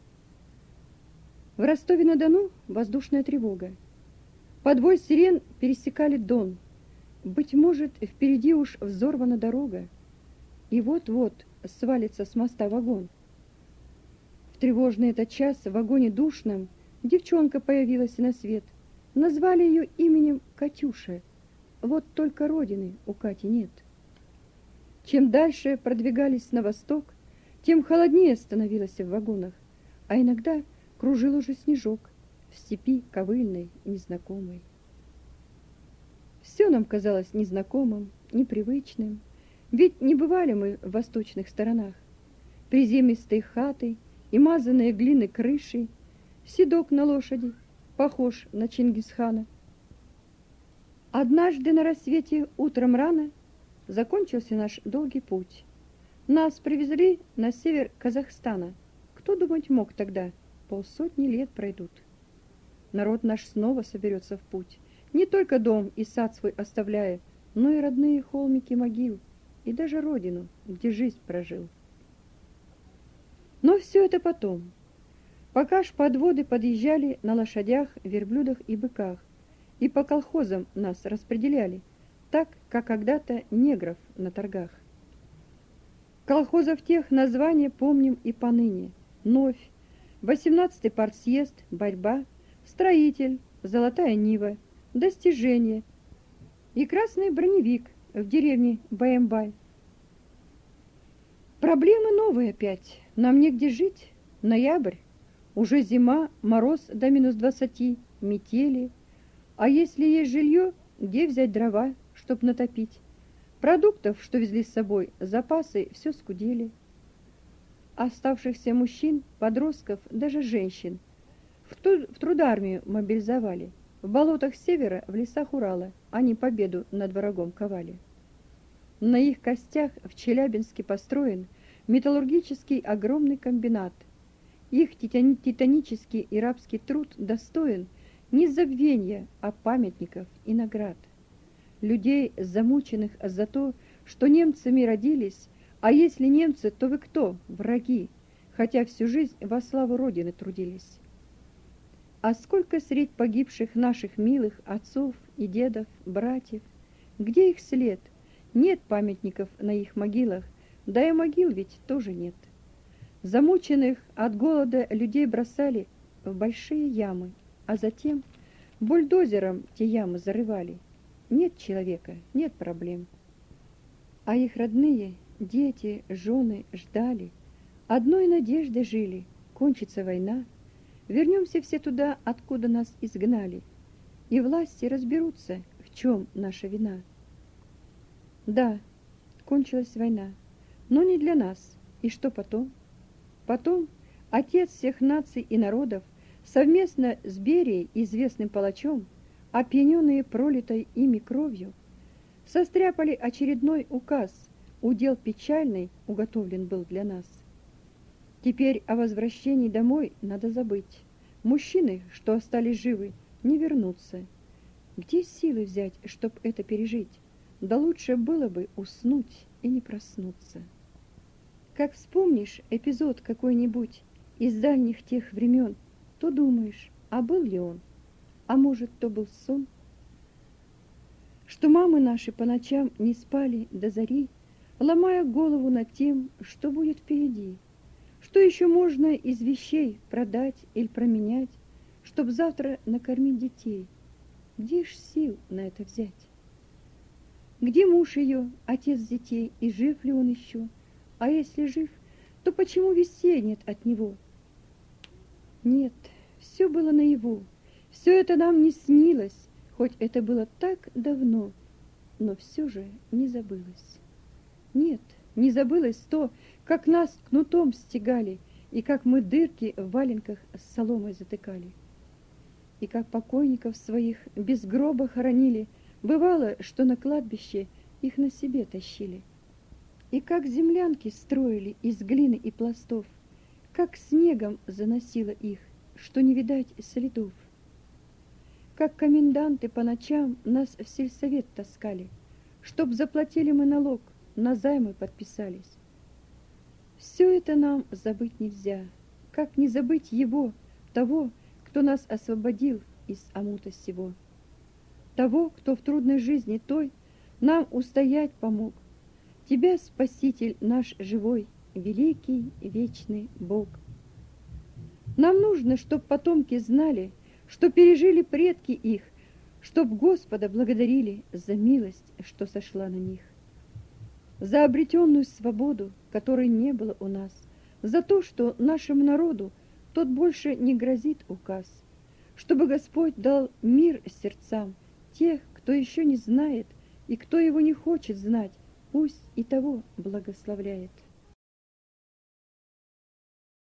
В Ростове-на-Дону воздушная тревога. Подвой сирен пересекали Дон. Быть может, впереди уж взорвана дорога. И вот-вот свалится с моста вагон. В тревожный этот час в вагоне душном девчонка появилась на свет. Назвали ее именем Катюша. Вот только родины у Кати нет. Чем дальше продвигались на восток, тем холоднее становилось в вагонах, а иногда кружил уже снежок в степи ковыльной, незнакомой. Все нам казалось незнакомым, непривычным, ведь не бывали мы в восточных сторонах. Приземистые хаты и мазанные глиной крыши, седок на лошади, похож на Чингисхана. Однажды на рассвете утром рано закончился наш долгий путь. Нас привезли на север Казахстана. Кто думать мог тогда? Полсотни лет пройдут. Народ наш снова соберется в путь, не только дом и сад свой оставляя, но и родные холмики могил, и даже родину, где жизнь прожил. Но все это потом. Пока ж подводы подъезжали на лошадях, верблюдах и быках, и по колхозам нас распределяли, так, как когда-то негров на торгах. Колхозов тех названия помним и поныне. Новь, восемнадцатый партсъезд, борьба, строитель, золотая Нива, достижение и красный броневик в деревне Баембай. Проблемы новые опять, нам негде жить. Ноябрь, уже зима, мороз до минус двадцати, метели. А если есть жилье, где взять дрова, чтоб натопить? Продуктов, что везли с собой, запасы все скудели. Оставшихся мужчин, подростков, даже женщин в, ту, в трудармию мобилизовали. В болотах севера, в лесах Урала они победу над врагом ковали. На их костях в Челябинске построен металлургический огромный комбинат. Их титани- титанический и рабский труд достоин не забвения, а памятников и наград. Людей, замученных за то, что немцами родились, а если немцы, то вы кто? Враги, хотя всю жизнь во славу Родины трудились. А сколько средь погибших наших милых отцов и дедов, братьев? Где их след? Нет памятников на их могилах, да и могил ведь тоже нет. Замученных от голода людей бросали в большие ямы, а затем бульдозером те ямы зарывали. Нет человека, нет проблем. А их родные, дети, жены ждали, одной надеждой жили, кончится война, вернемся все туда, откуда нас изгнали, и власти разберутся, в чем наша вина. Да, кончилась война, но не для нас. И что потом? Потом отец всех наций и народов совместно с Берией, известным палачом, опьяненные пролитой ими кровью, состряпали очередной указ, удел печальный уготовлен был для нас. Теперь о возвращении домой надо забыть. Мужчины, что остались живы, не вернутся. Где силы взять, чтоб это пережить? Да лучше было бы уснуть и не проснуться. Как вспомнишь эпизод какой-нибудь из дальних тех времен, то думаешь, а был ли он? А может, то был сон? Что мамы наши по ночам не спали до зари, ломая голову над тем, что будет впереди, что еще можно из вещей продать или променять, чтоб завтра накормить детей. Где ж сил на это взять? Где муж ее, отец детей, и жив ли он еще? А если жив, то почему вестей нет от него? Нет, все было наяву, все это нам не снилось, хоть это было так давно, но все же не забылось. Нет, не забылось то, как нас кнутом стегали, и как мы дырки в валенках с соломой затыкали, и как покойников своих без гроба хоронили. Бывало, что на кладбище их на себе тащили. И как землянки строили из глины и пластов, как снегом заносило их, что не видать следов. Как коменданты по ночам нас в сельсовет таскали, чтоб заплатили мы налог, на займы подписались. Все это нам забыть нельзя, как не забыть его, того, кто нас освободил из омута сего, того, кто в трудной жизни той нам устоять помог. Тебя, Спаситель наш живой, великий вечный Бог. Нам нужно, чтоб потомки знали, что пережили предки их, чтоб Господа благодарили за милость, что сошла на них, за обретенную свободу, которой не было у нас, за то, что нашему народу тот больше не грозит указ, чтобы Господь дал мир сердцам тех, кто еще не знает и кто его не хочет знать, пусть и того благословляет.